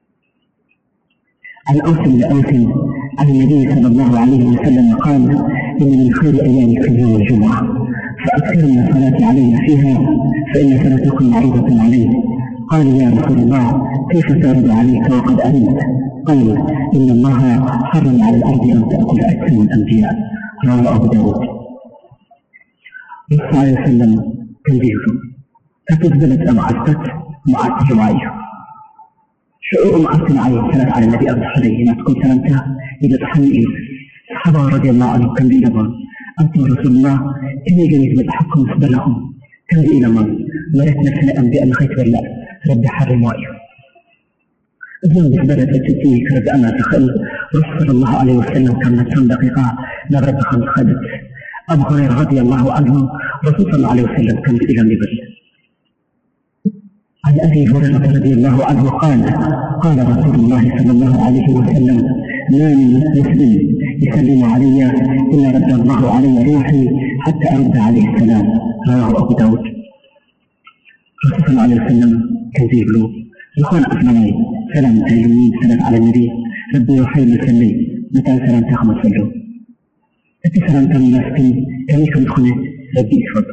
Speaker 1: عن أوس بن أوس عن النبي صلى الله عليه وسلم قال إن من خير أيامكم يوم الجمعة فأكثر من الصلاة علينا فيها فإن صلاتكم معروضة عليه قال يا رسول الله كيف تعرض عليك وقد علمت قال إن الله حرم على الأرض أن تأكل أكثر من الأنبياء رواه أبو داود صلى الله عليه وسلم تنبيه فتبذلت أمعزت معات جمعيه شعور معات عليه السلام على النبي أبو حريه هنا تكون سلامته إذا تحمل صحابة رضي الله عنهم كان بإلمان أنتم رسول الله إني جميل بالحكم سبلهم كان بإلمان ولكن نفس الأنبياء الخيط والله رب حرم وائه ابن بسبرة الجدية كرد أنا تخل رسول الله عليه وسلم كم نتم دقيقة لرب خمس خدت أبو هريرة رضي الله عنه رسول الله عليه وسلم كم بإلمان بل عن أبي هريرة رضي الله عنه قال قال رسول الله صلى الله عليه وسلم ما من مسلم يسلم علي إلا رد الله علي روحي حتى أرد عليه السلام رواه أبو داود رسول الله عليه وسلم كذيب له يخون أفناني سلام تهلمين سلام على النبي ربي يحيي مسلي متى سلام تاخم سلو أتي سلام تاخم ناسكن كميكم دخنة ربي يفضل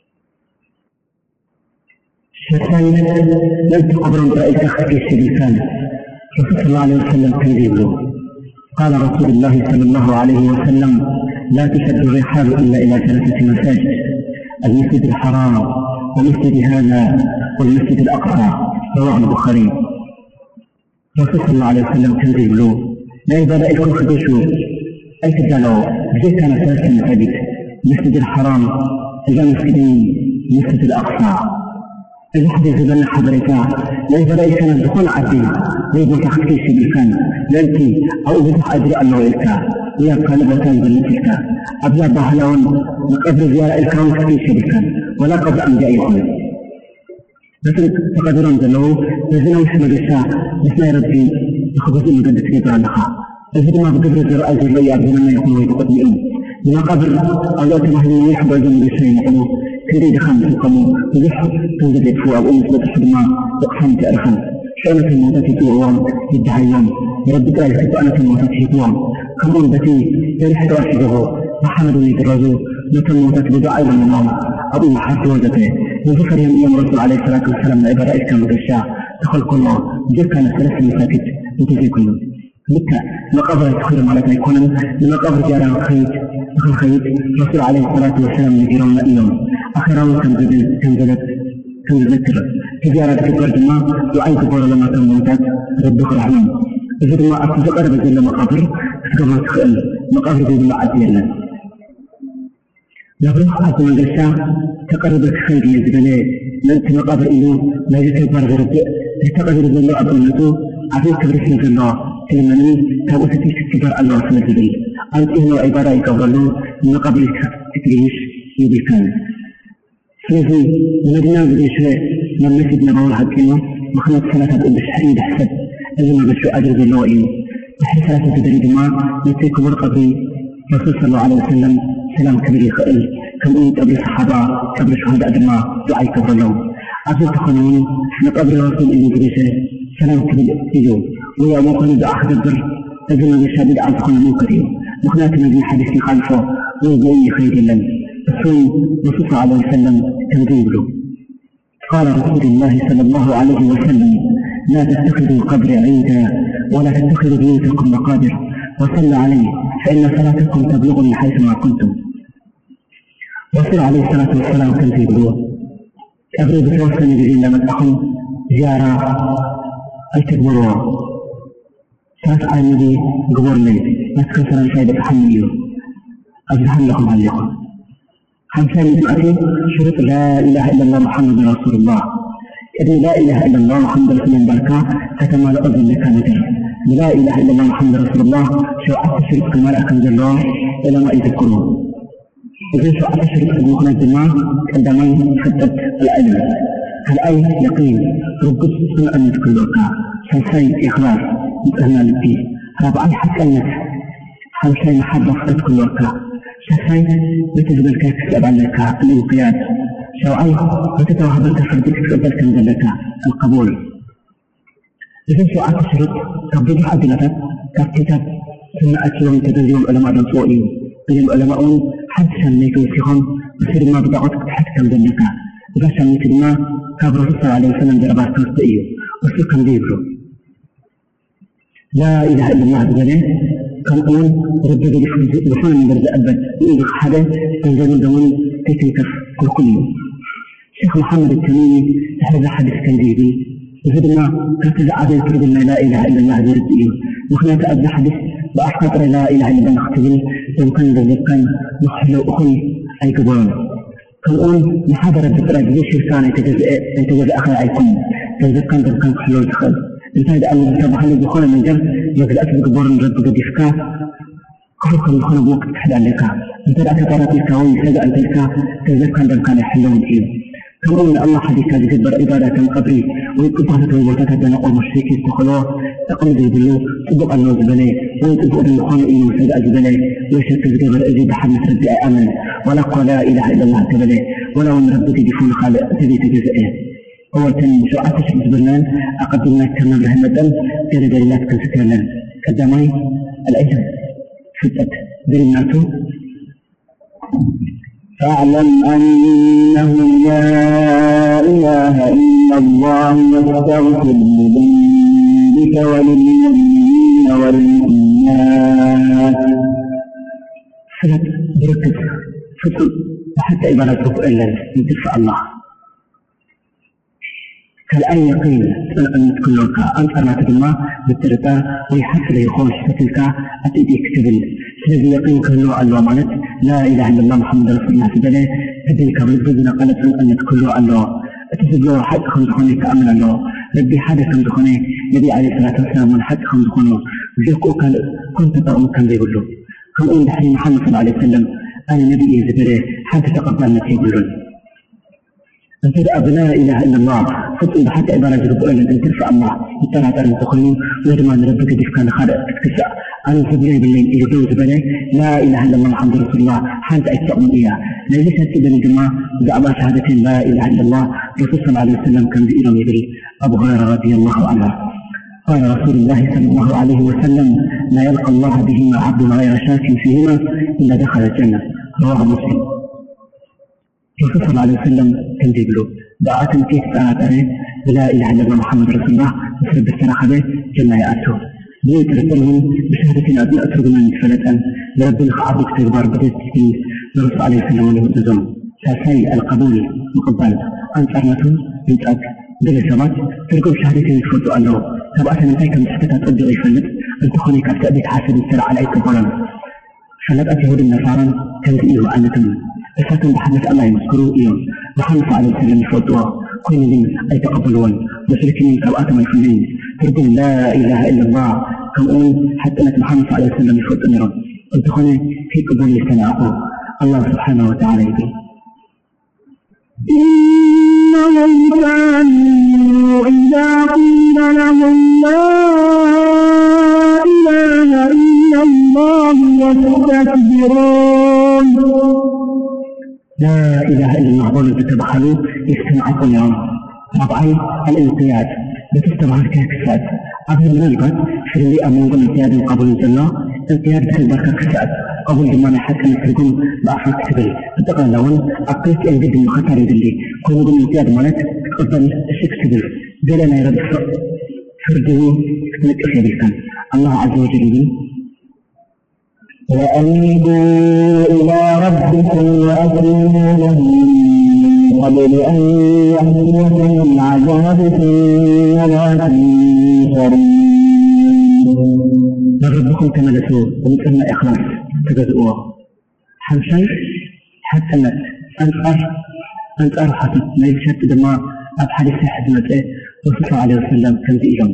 Speaker 1: الثاني لم تقبرن رأيك خير الشريفان رسول الله عليه وسلم كذيب له قال رسول الله صلى الله عليه وسلم لا تشد الرحال إلا إلى ثلاثة مساجد المسجد الحرام ومسجد هذا والمسجد الأقصى رواه البخاري رسول الله عليه وسلم كذيب له لا يبالي لكم خدشوا أي تجعلوا بزي كان ثلاثة مساجد المسجد الحرام المسجدين المسجد الأقصى الوحدة زبالنا حضرتها لا يبالي كان الدخول عدين لا يبالي تحكي شيء بالكان لأنتي أو بطح أدري أنه إلكا ويا قلبتان بالنسلك أبلا بحلون قبل زيارة إلكا وكي شيء بالكان ولا قبل أن جاء يقول لكن تقدرون ذلو لازلنا محمد الشاء نسمع ربي يخبزين مجدد كبير عنها إذا ما بقدر زراء زرلي يعبدون ما يكون ويتقدم إلي لما قبل أولاد مهلين يحبوا جنب الشيء يقولوا كريد خامس القمو ويحب تنزل يدفو أو أمس بتحب ما وقحام تأرخم شأنة الموتات يتوام يدعي يوم يربك أهل أنا الموتات يتوام كم أنبتي يرحد أشجه محمد يترزو لك الموتات بدعي من الله أبو محاد وزته وذكر يوم رسول عليه الصلاة والسلام لعبارة إسكام الرشاء دخل كله جل كان ثلاث مساكت وتجي كله لك مقابر يتخير مالك يكون لمقابر جارة الخيط أخي الخيط رسول عليه الصلاة والسلام يجيرون اليوم أخيرا تنزلت تنزلت تنزلت تجارة كبيرة ما دعاء كبيرة لما تنزلت ربك رحمن إذا ما أتذكر بزل مقابر تكبر تخيل مقابر بزل ما عدينا لابد أن الجسا تقربت خير يزبني لأنت مقابر إنه لا يتكبر غرب يتقدر بالله أبنته عفيف كبر في الله كلمني تابوتي تكبر الله سنة ذي أنت إنه عبارة يكبر له من قبل تكريش يبكان فلذي مدينة بالإشراء من مسجد نبوه حكيمه مخلط ثلاثة بشحرين حسد إذا ما بشو أجر بالله إيه بحي ثلاثة تدريد ما يتيكم القبري رسول صلى الله عليه وسلم سلام كبير يخيل كم أنت قبل الصحابة قبل شهداء دماء دعاء كبر لهم أفضل تقنون نقبل رسول إلي جريسة سلام كبير إلو ويا موقن دعا أخذ الدر إذن الرشاد دعا تقنون موكريو مخنات نبي حديث خالفه ويقول خير لن الرسول صلى الله عليه وسلم تنزيل له قال رسول الله صلى الله عليه وسلم لا تتخذوا قبر عيدا ولا تتخذوا بيوتكم مقابر وصلوا علي فإن صلاتكم تبلغني حيثما كنتم. رسول عليه الصلاة والسلام كان في بدوه أبرد توصلني بإذن لما تأخذ زيارة التكبروا ثلاث عاملي قبور لي ما تكسر الفائدة تحمليه أجزهم لكم عليكم. خمسة من أتي شروط لا إله إلا الله محمد رسول الله. إذن لا إله إلا الله محمد رسول الله بركة تتمال أذن لك نجر. لا إله إلا الله محمد رسول الله شو أكثر شرط كمال أكن الله إلى ما يذكرون. إذن شو أكثر شرط المخنة الجماعة عندما حدث العلم الأي يقين ربط سنة أن يتكلوك خمسة إخلاص مثلنا للدين رابعا حتى النفس خمسة محبة تتكلوك شخصين بتجبل كيف تسأل لك الانقياد شوعي وتتوهب لك فردك تقبل كنز لك القبول. إذن شو أكثر شرط تبدو أدلتك ككتاب ثم أتي ومن تدريب العلماء الرسولين بين العلماء حد سميك وسيهم بسير ما بدأتك تحت كنز لك إذا سميت لما كابر الرسول عليه وسلم جربات تستئيه وسير كان ديبرو لا إله إلا الله بجلال كان أول ربك بفن من برد أبد إذا حدا تنزل دون تتنكف كل كله. شيخ محمد التميمي هذا حدث كان ديبي وفدنا كتز عدد ترد لا إله إلا الله برد إيه وخنا تأذى حدث بأفكار لا إله إلا الله نختبل لو كان ذلك كان نخلو أخي أي كبار كان أول محاضرة بطرق زي شركان يتجزء أخي أيكم تنزل كان ذلك كان خلو دخل انتهى أن يتبع لي دخول من جل يجب أن تكبر من رب قد يفكا كفوك الدخول بوقت تحد عليك انتهى أن ترى تلك ويسجع أن تلك تنزل كان ذلك كان يحلون إيه كما أن الله حديث هذه تدبر إبادة من قبري ويكبرت ويبوتات دناء المشركين استخلوه تقوم بالبلو صدق أن نوزبني ويتبقى بالمخان إيه وسيد أجبني ويشرك الزجبر أجيب حمد ربي أمن ولا قال لا إله إلا الله تبني ولا من ربك يدفون خالق تبي تجزئه هو تن شو أتش بالبرنامج أقدم لك كما بهمة كان دليلات كنسكالا كدامي الأجل فتت بالناتو
Speaker 2: فاعلم أنه لا إله إلا الله واستغفر لذنبك وللمؤمنين والمؤمنات.
Speaker 1: فتت بركة فتت وحتى إبادتك إلا من تدفع الله كالأي يقين أن تكلوك أنت ما تدمى بالترطة ويحصل يخوش فتلك أتيديك تبل الذي يقين كله الوامانت لا إله إلا الله محمد رسول الله سبيله تبلك بالبذن قالت أن تكلوا الله أتجد له حد خمس خوني كأمن الله ربي حد خمس خوني نبي عليه الصلاة والسلام من حد خمس خونه وجيكو كنت تقوم كان بيقول له كان أقول لحديث محمد صلى الله عليه وسلم أنا نبي زبيره حتى تقبلنا يقولون أنت لا إله إلا الله فتن بحتى عبارة رب إلا أن ترفع الله يطلع ترى تخلون ويرمان ربك دفكان خالق تكسع أنا سبيل بالليل إذا جوز بلي لا إله إلا الله محمد رسول الله حانت أكتئم إياه ليس هتبني جماعة زعبا شهادتين لا إله إلا الله رسول صلى الله عليه وسلم كان بإيران يبري أبو هريرة رضي الله عنه قال رسول الله صلى الله عليه وسلم لا يلقى الله بهما عبد غير شاك فيهما إلا دخل الجنة رواه مسلم. الرسول صلى الله عليه وسلم كان يقول دعاة كيف كانت أريد لا إله إلا الله محمد رسول الله وسرب السراحة به جنة يأتوا بيت رسولهم بشهادة أبناء ترجمان فلتا لرب الخعبك تكبر بدأت تكين الرسول عليه وسلم وله تزم ساسي القبول مقبل أنصرنته يتأك بالإصابات ترجم شهادة يتفوتوا الله تبعث من أيكم تحتها تؤدي يفلت أن تخوني كالتأبيت حاسد السرع عليك بولن فلت أتهود النصارى كان إيه أنتم فاتن بحدث الله يذكروا إياه محمد صلى الله عليه وسلم يفوتوا كل من أي تقبلون مشركين كوات ما يفلين ترجم لا إله إلا الله كم حتى أن محمد صلى الله عليه وسلم يفوت أمرا ادخلوا في قبول يستمعوا الله سبحانه وتعالى يقول
Speaker 2: إنهم كانوا إذا قيل لهم لا إله إلا الله يستكبرون.
Speaker 1: لا إله إلا الله قولوا تتبخلوا يستمعوا اليوم طبعا الانقياد بتستبخل كيكسات أبدا من القد في اللي أمنكم انقياد قبل الله انقياد بتلبك كسات قبل جمعنا حتى نتركم بأفرق كتبل فتقال لون أقلت أن جد المخطر يدلي كونوا من انقياد مالك تقبل الشك كتبل بلنا يرد فرده نكفي بالكان الله عز وجل
Speaker 2: وأنيبوا إلى ربكم وأسلموا له قبل أن يأتيكم العذاب ثم لا تنصرون.
Speaker 1: من ربكم تملسوا ومثلنا إخلاص تجزؤوه حمشي حتى الناس أنصر أنصر حسب ما يشهد دماء أبحر الساحة دماء وصلى عليه وسلم تنزئ يوم.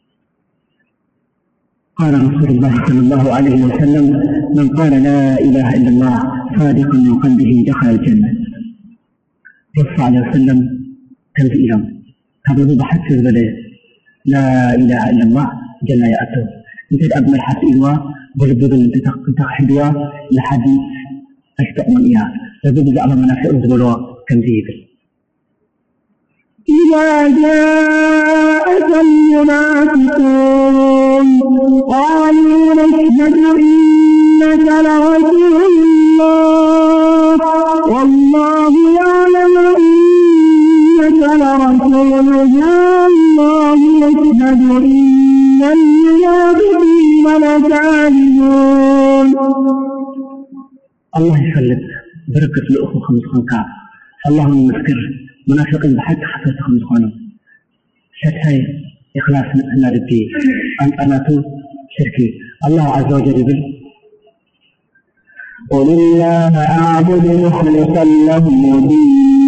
Speaker 1: قال رسول الله صلى الله عليه وسلم من قال لا إله إلا الله صادقا من قلبه دخل الجنة. وصلى عليه وسلم تنزئ يوم هذا بحث في البلد لا إله إلا الله جنة يأتوا انت الأب ملحس إلوا بلبض انت تخحدوا لحد أستقمن إياه لبض زعب منافع وزبلوا تنزيب.
Speaker 2: إذا جاءك المنافقون قالوا نشهد إنك لرسول الله والله يعلم إنك لرسوله والله يشهد إن المنافقين لكاذبون.
Speaker 1: الله يسلم بركة الأخوة خمس خنكا اللهم نذكر منافقين بحق حتى خمس خانوا شتهي إخلاص من ردي أن أناتو شركي الله عز وجل يقول
Speaker 2: قل الله أعبد مخلصا له ديني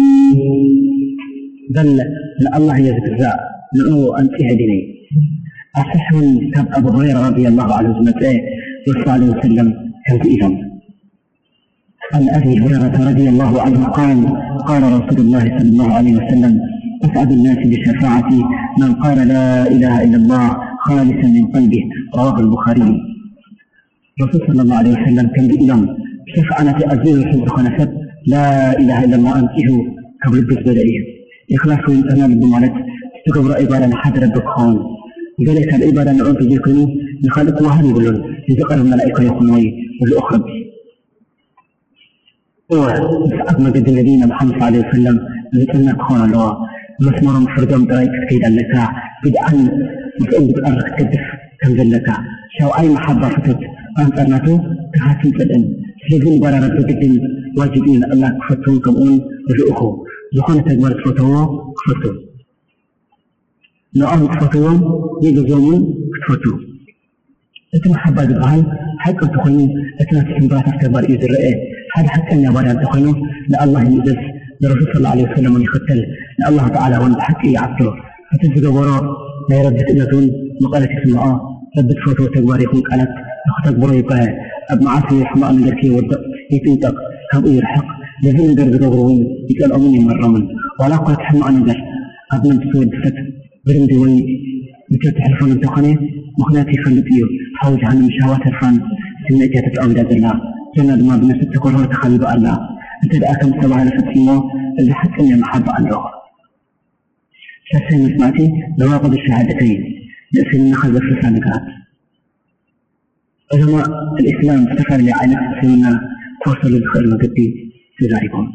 Speaker 1: بل الله يذكر ذا لأنه أنت هديني أصح من كتاب أبو هريرة رضي الله عنه وسلم صلى الله عليه وسلم كان في إذن عن أبي هريرة رضي الله عنه قال قال رسول الله صلى الله عليه وسلم أسعد الناس بشفاعتي من قال لا إله إلا الله خالصا من قلبه رواه البخاري. رسول صلى الله عليه وسلم كان بإذن شفاعة أزيل حب خنفت لا إله إلا الله أنته قبل البدء إخلاص الإنسان بالمالك تقبل عبادة حد ربك خان ذلك العبادة نعود يكونوا يخالق وهذا يقولون يذكر الملائكة يقولون والأخرى وسأب مجد الذين محمد صلى الله عليه وسلم ذكرنا كون الله مسمار مفردهم برأيك كيدا لك بدعا مسؤول بتأرك كدف كم لك شو أي محبة فتت أنت أرناتو تحاسم فالإن سيقول برا رب جدين واجبين الله كفتهم كمون رجوءكم زخانة تجمار كفتوا كفتوا نعم كفتوا يجزون كفتوا إنت محبة بهاي حتى تخوني إتنا تسنبات افتبار إذن رأيه هذا حتى أن يبارا تخوني لألله يجز لرسول صلى الله عليه وسلم يختل لألله تعالى وان بحق يعبده فتنزق وراء لا يرد تئذون مقالة اسمعاه ربت فتوى تكبار يكون قالت اختك بريقها أب معاصي يحمى من ذلك يوضع يتنطق كم يرحق لازم يقدر بقبروين يتقال أمني مرة من ولا قوة تحمى عن ذلك أب من تسود بفت برندي وين بكات حلفون انتقني مخناتي فلتيو حول جهنم شهوات الفن سنة جاتت أولاد الله جنة ما بنفسك تقول هو تخليب الله أنت الآكم سبعة لفتيمو اللي حتى أني محبة عن الله شاسين مسمعتي لواقض الشهادتين لأسين النخل بفلسة نقاط علماء الإسلام افتكر لي عينك سنة توصل للخير المقدي في ذلكم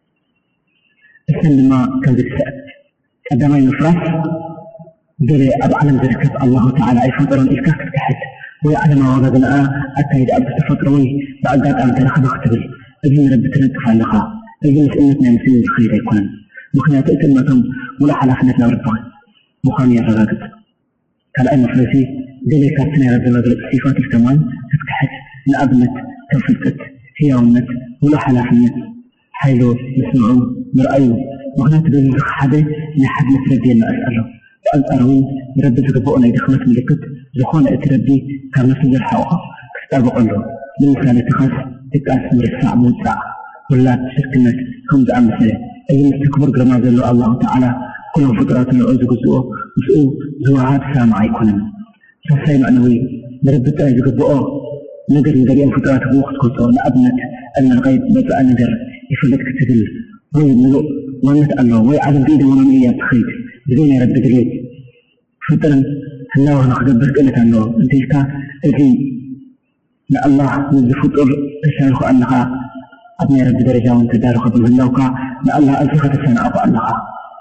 Speaker 1: السن لما كان بالسأل قدما ينفرس دلي أبعلم ذلك الله تعالى أي فترة إفكاك تحت ويعلم وغدنا أتايد أبو تفطروي بعد ذلك أن تنخذ اختبر أجل رب تنتفع اللقاء أجل سئلتنا مسلم الخير يكون مخنات إتمتهم ولا حلقنتنا وربها مخانية رغاقت كالأي مفلسي دلي كاتنا رب مغرب صفات الكمال تفتحت لأبنت تفلتت هي ونت ولا حلقنت حيلو نسمعوا مرأيو مخنات بذلك حدا نحد نتربي أن أسأله وأن أروين رب تقبؤنا يدخلت ملكت زخون اتربي كان نفس الحوقة كستابق له من مثال تخص تكاس مرسع موسع ولا تشكلت كم زعم مثله أي مستكبر قرما ذلو الله تعالى كل فترات العزق زوء وسؤول زوعات سامع يكونن فسيم أنوي برب تأجق بؤه نقر نقر يوم فترات وقت كنتو لأبنت أن الغيب بدأ نقر يفلتك تدل وي ملوء ونسأل الله ويعلم بيده ونميات خيط بدون رب دليل فترا الله نخدم بركلة الله انت يستا اجي لا الله من فطر الشيخ أنها أبني رب درجة وانت دار خبره اللوكا لا الله ألفخة السنة أبو أنها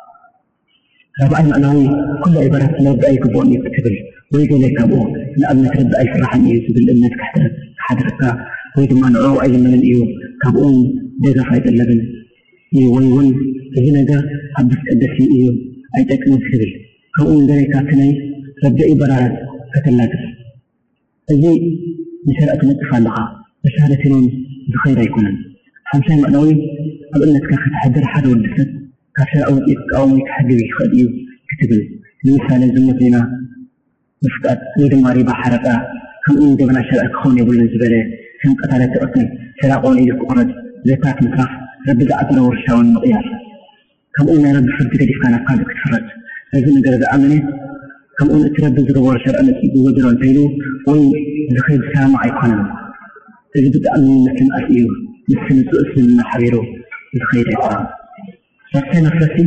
Speaker 1: ربعي معنوي كل عبارات لا بأي كبون يكتبل ويقول لك أبوه لا أبنك رب أي فرحا يسبل إنك حدرك ويدما نعو أي من الإيو كابون دقا فايت اللبن إيو ويون إذن دا عبس أدسي إيو أي تكمل سبيل كابون داري كاتني ربجئي برارات كتلاقف أجي بشرعة نتفال لها بشهادتين بخير يكونن حمسين معنوي قبل أنك تحضر حد والدسد كاشر أو إيك حدوي خديو كتبل مثال زمتنا مفقات ويدما ريبا حرقا كم إن دبنا شرع كون يقول الزبالة كم قتالة أطني شرعون إيدك أرد زيتات مطرف رب دعتنا ورشاون مقياس كم إن رب فرد قديف كان قادك تفرد لازم نقرد أمني كم إن اتربى زغور شرع نتي بودرون تيلو وين لخير سامع يكوننا إذا بدأ من مثل أسئيو مثل سؤال من حبيرو لخير يكون فسينا فرسي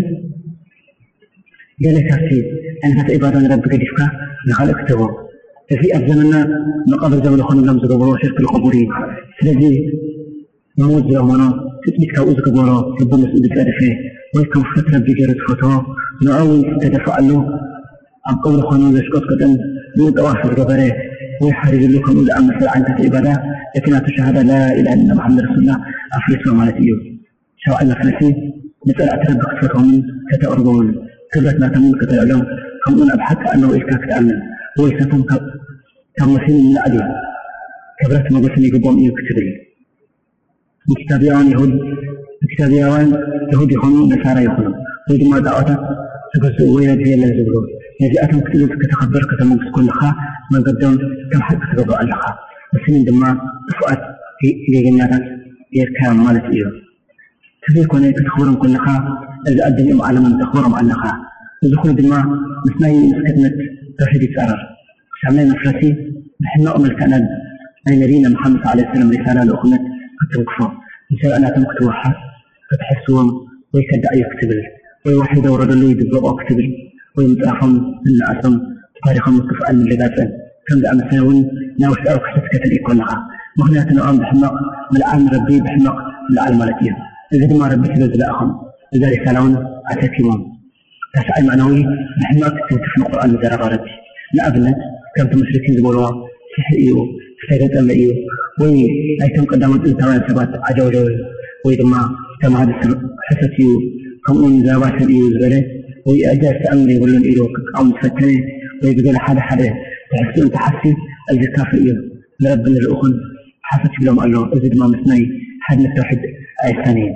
Speaker 1: قال كافي أنا هات إبادة رب قديفك نخال اكتبه في أبزمنا نقابل زمن خون لم زغبرو شرك القبورين سلذي نموت زمنا تثبت كأوز قبورو رب مسؤول تعرفه ويكون فترة بجرد فتوى نعوي تدفع له عن قول خون لشقط قدم يود أوافر قبره ويحرج لكم إذا أمس عن إبادة لكن تشهد لا إله إلا محمد رسول الله أفرس ومالتيو شرع المفلسي مثل أتربك فتوى من كتأرضون كبرت ما تملك العلوم كم أن أبحث أنه إشكاك تأمن ويستم كمسين من الأدي كبرت ما بسني قبوم إيو كتبري مكتابيان يهود مكتابيان يهود يخونون نسارة يخونون ويجب ما دعوتا سكسوا ويجي اللي يزبرون يجي أتم كتبت كتخبر كتموك كل لخا ما قدون كم حد كتبقى اللخا بسنين دماء فؤاد في جناتك يركام مالت إيو تفير كوني كتخبرهم كل لخا إذا أدن يوم على من تخبرهم عن لخا الدخول دماء مسناي مسكتنت توحيد يتعرر شعمين مفرسي نحن أمل كأنا أين رينا محمد صلى الله عليه وسلم رسالة لأخوات كتب كفر إن شاء الله تمكت وحد فتحسوهم ويكدع يكتبل ويوحد ورد له يدبق أكتبل ويمتعفهم من أسهم تاريخهم متفقا من لذاتهم كم دعم سنوين ناوش أو كشتك تليكون لها مهنات نعم بحمق ملعان ربي بحمق العالم مالتيهم إذا ما ربي تبذل أخهم إذا رسالون أتكيهم تسعي معنوي بحمق تنتفن القرآن مدار غارتي لا أبنت كم تمشركين زبوروا سحئيو فتاقات أمئيو وي أيتم قدامت إنتوان سبات عجوجوي وي دما كم هذا حسسيو كم أن زابات الإيو زبالي وي أجاز تأمري يقولون إيو أو متفتني وي بقول حدا حدا تحسي أنت حسي الزكاة في إيو لربنا الأخن حسسي لهم قال له أزد ما مثني حدنا التوحيد أي ثانيين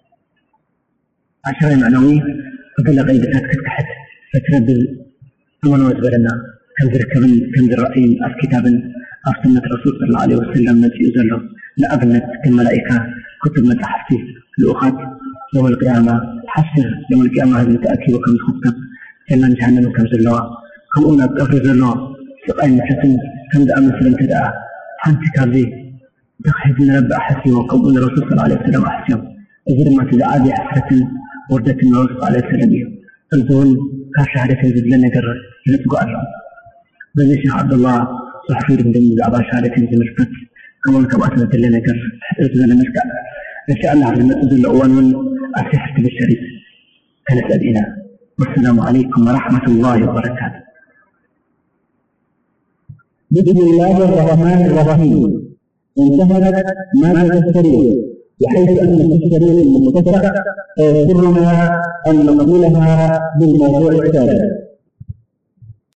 Speaker 1: عشرين معنوي قبل غيبتك تكتحت فتربي أمنا وزبالنا كم ذركبن كم ذرأين أف كتابن أف سنة رسول صلى الله عليه وسلم نتي أزله لا أبنت كالملائكة كتب متحفتي الأخت يوم القيامة حسر يوم القيامة هذا متأكي وكم خطب كمان جهنم وكم زلوا كم أمنا أفر زلوا سقاين محسن كم دعا مثلا تدعى حانتي كابي تخيب من رب أحسي وكم أن رسول صلى الله عليه وسلم أحسيهم إذن ما تدعى بي حسرة وردة من رسول صلى الله عليه وسلم الزول كاشهادة يزد لنا قرر ينتقوا أجرهم بني شيخ عبد الله صحفي من دم الأعضاء شهادة في مشفت كمان كبأت لنا قرر حتى أتنا مسكع إن شاء الله على أزل الأول من أسحت بالشريف كانت أدينا والسلام عليكم ورحمة الله وبركاته.
Speaker 2: بسم الله الرحمن الرحيم. انتهت مادة الشريف بحيث أن الشريف المختصرة سرنا أن نقولها بالموضوع التالي.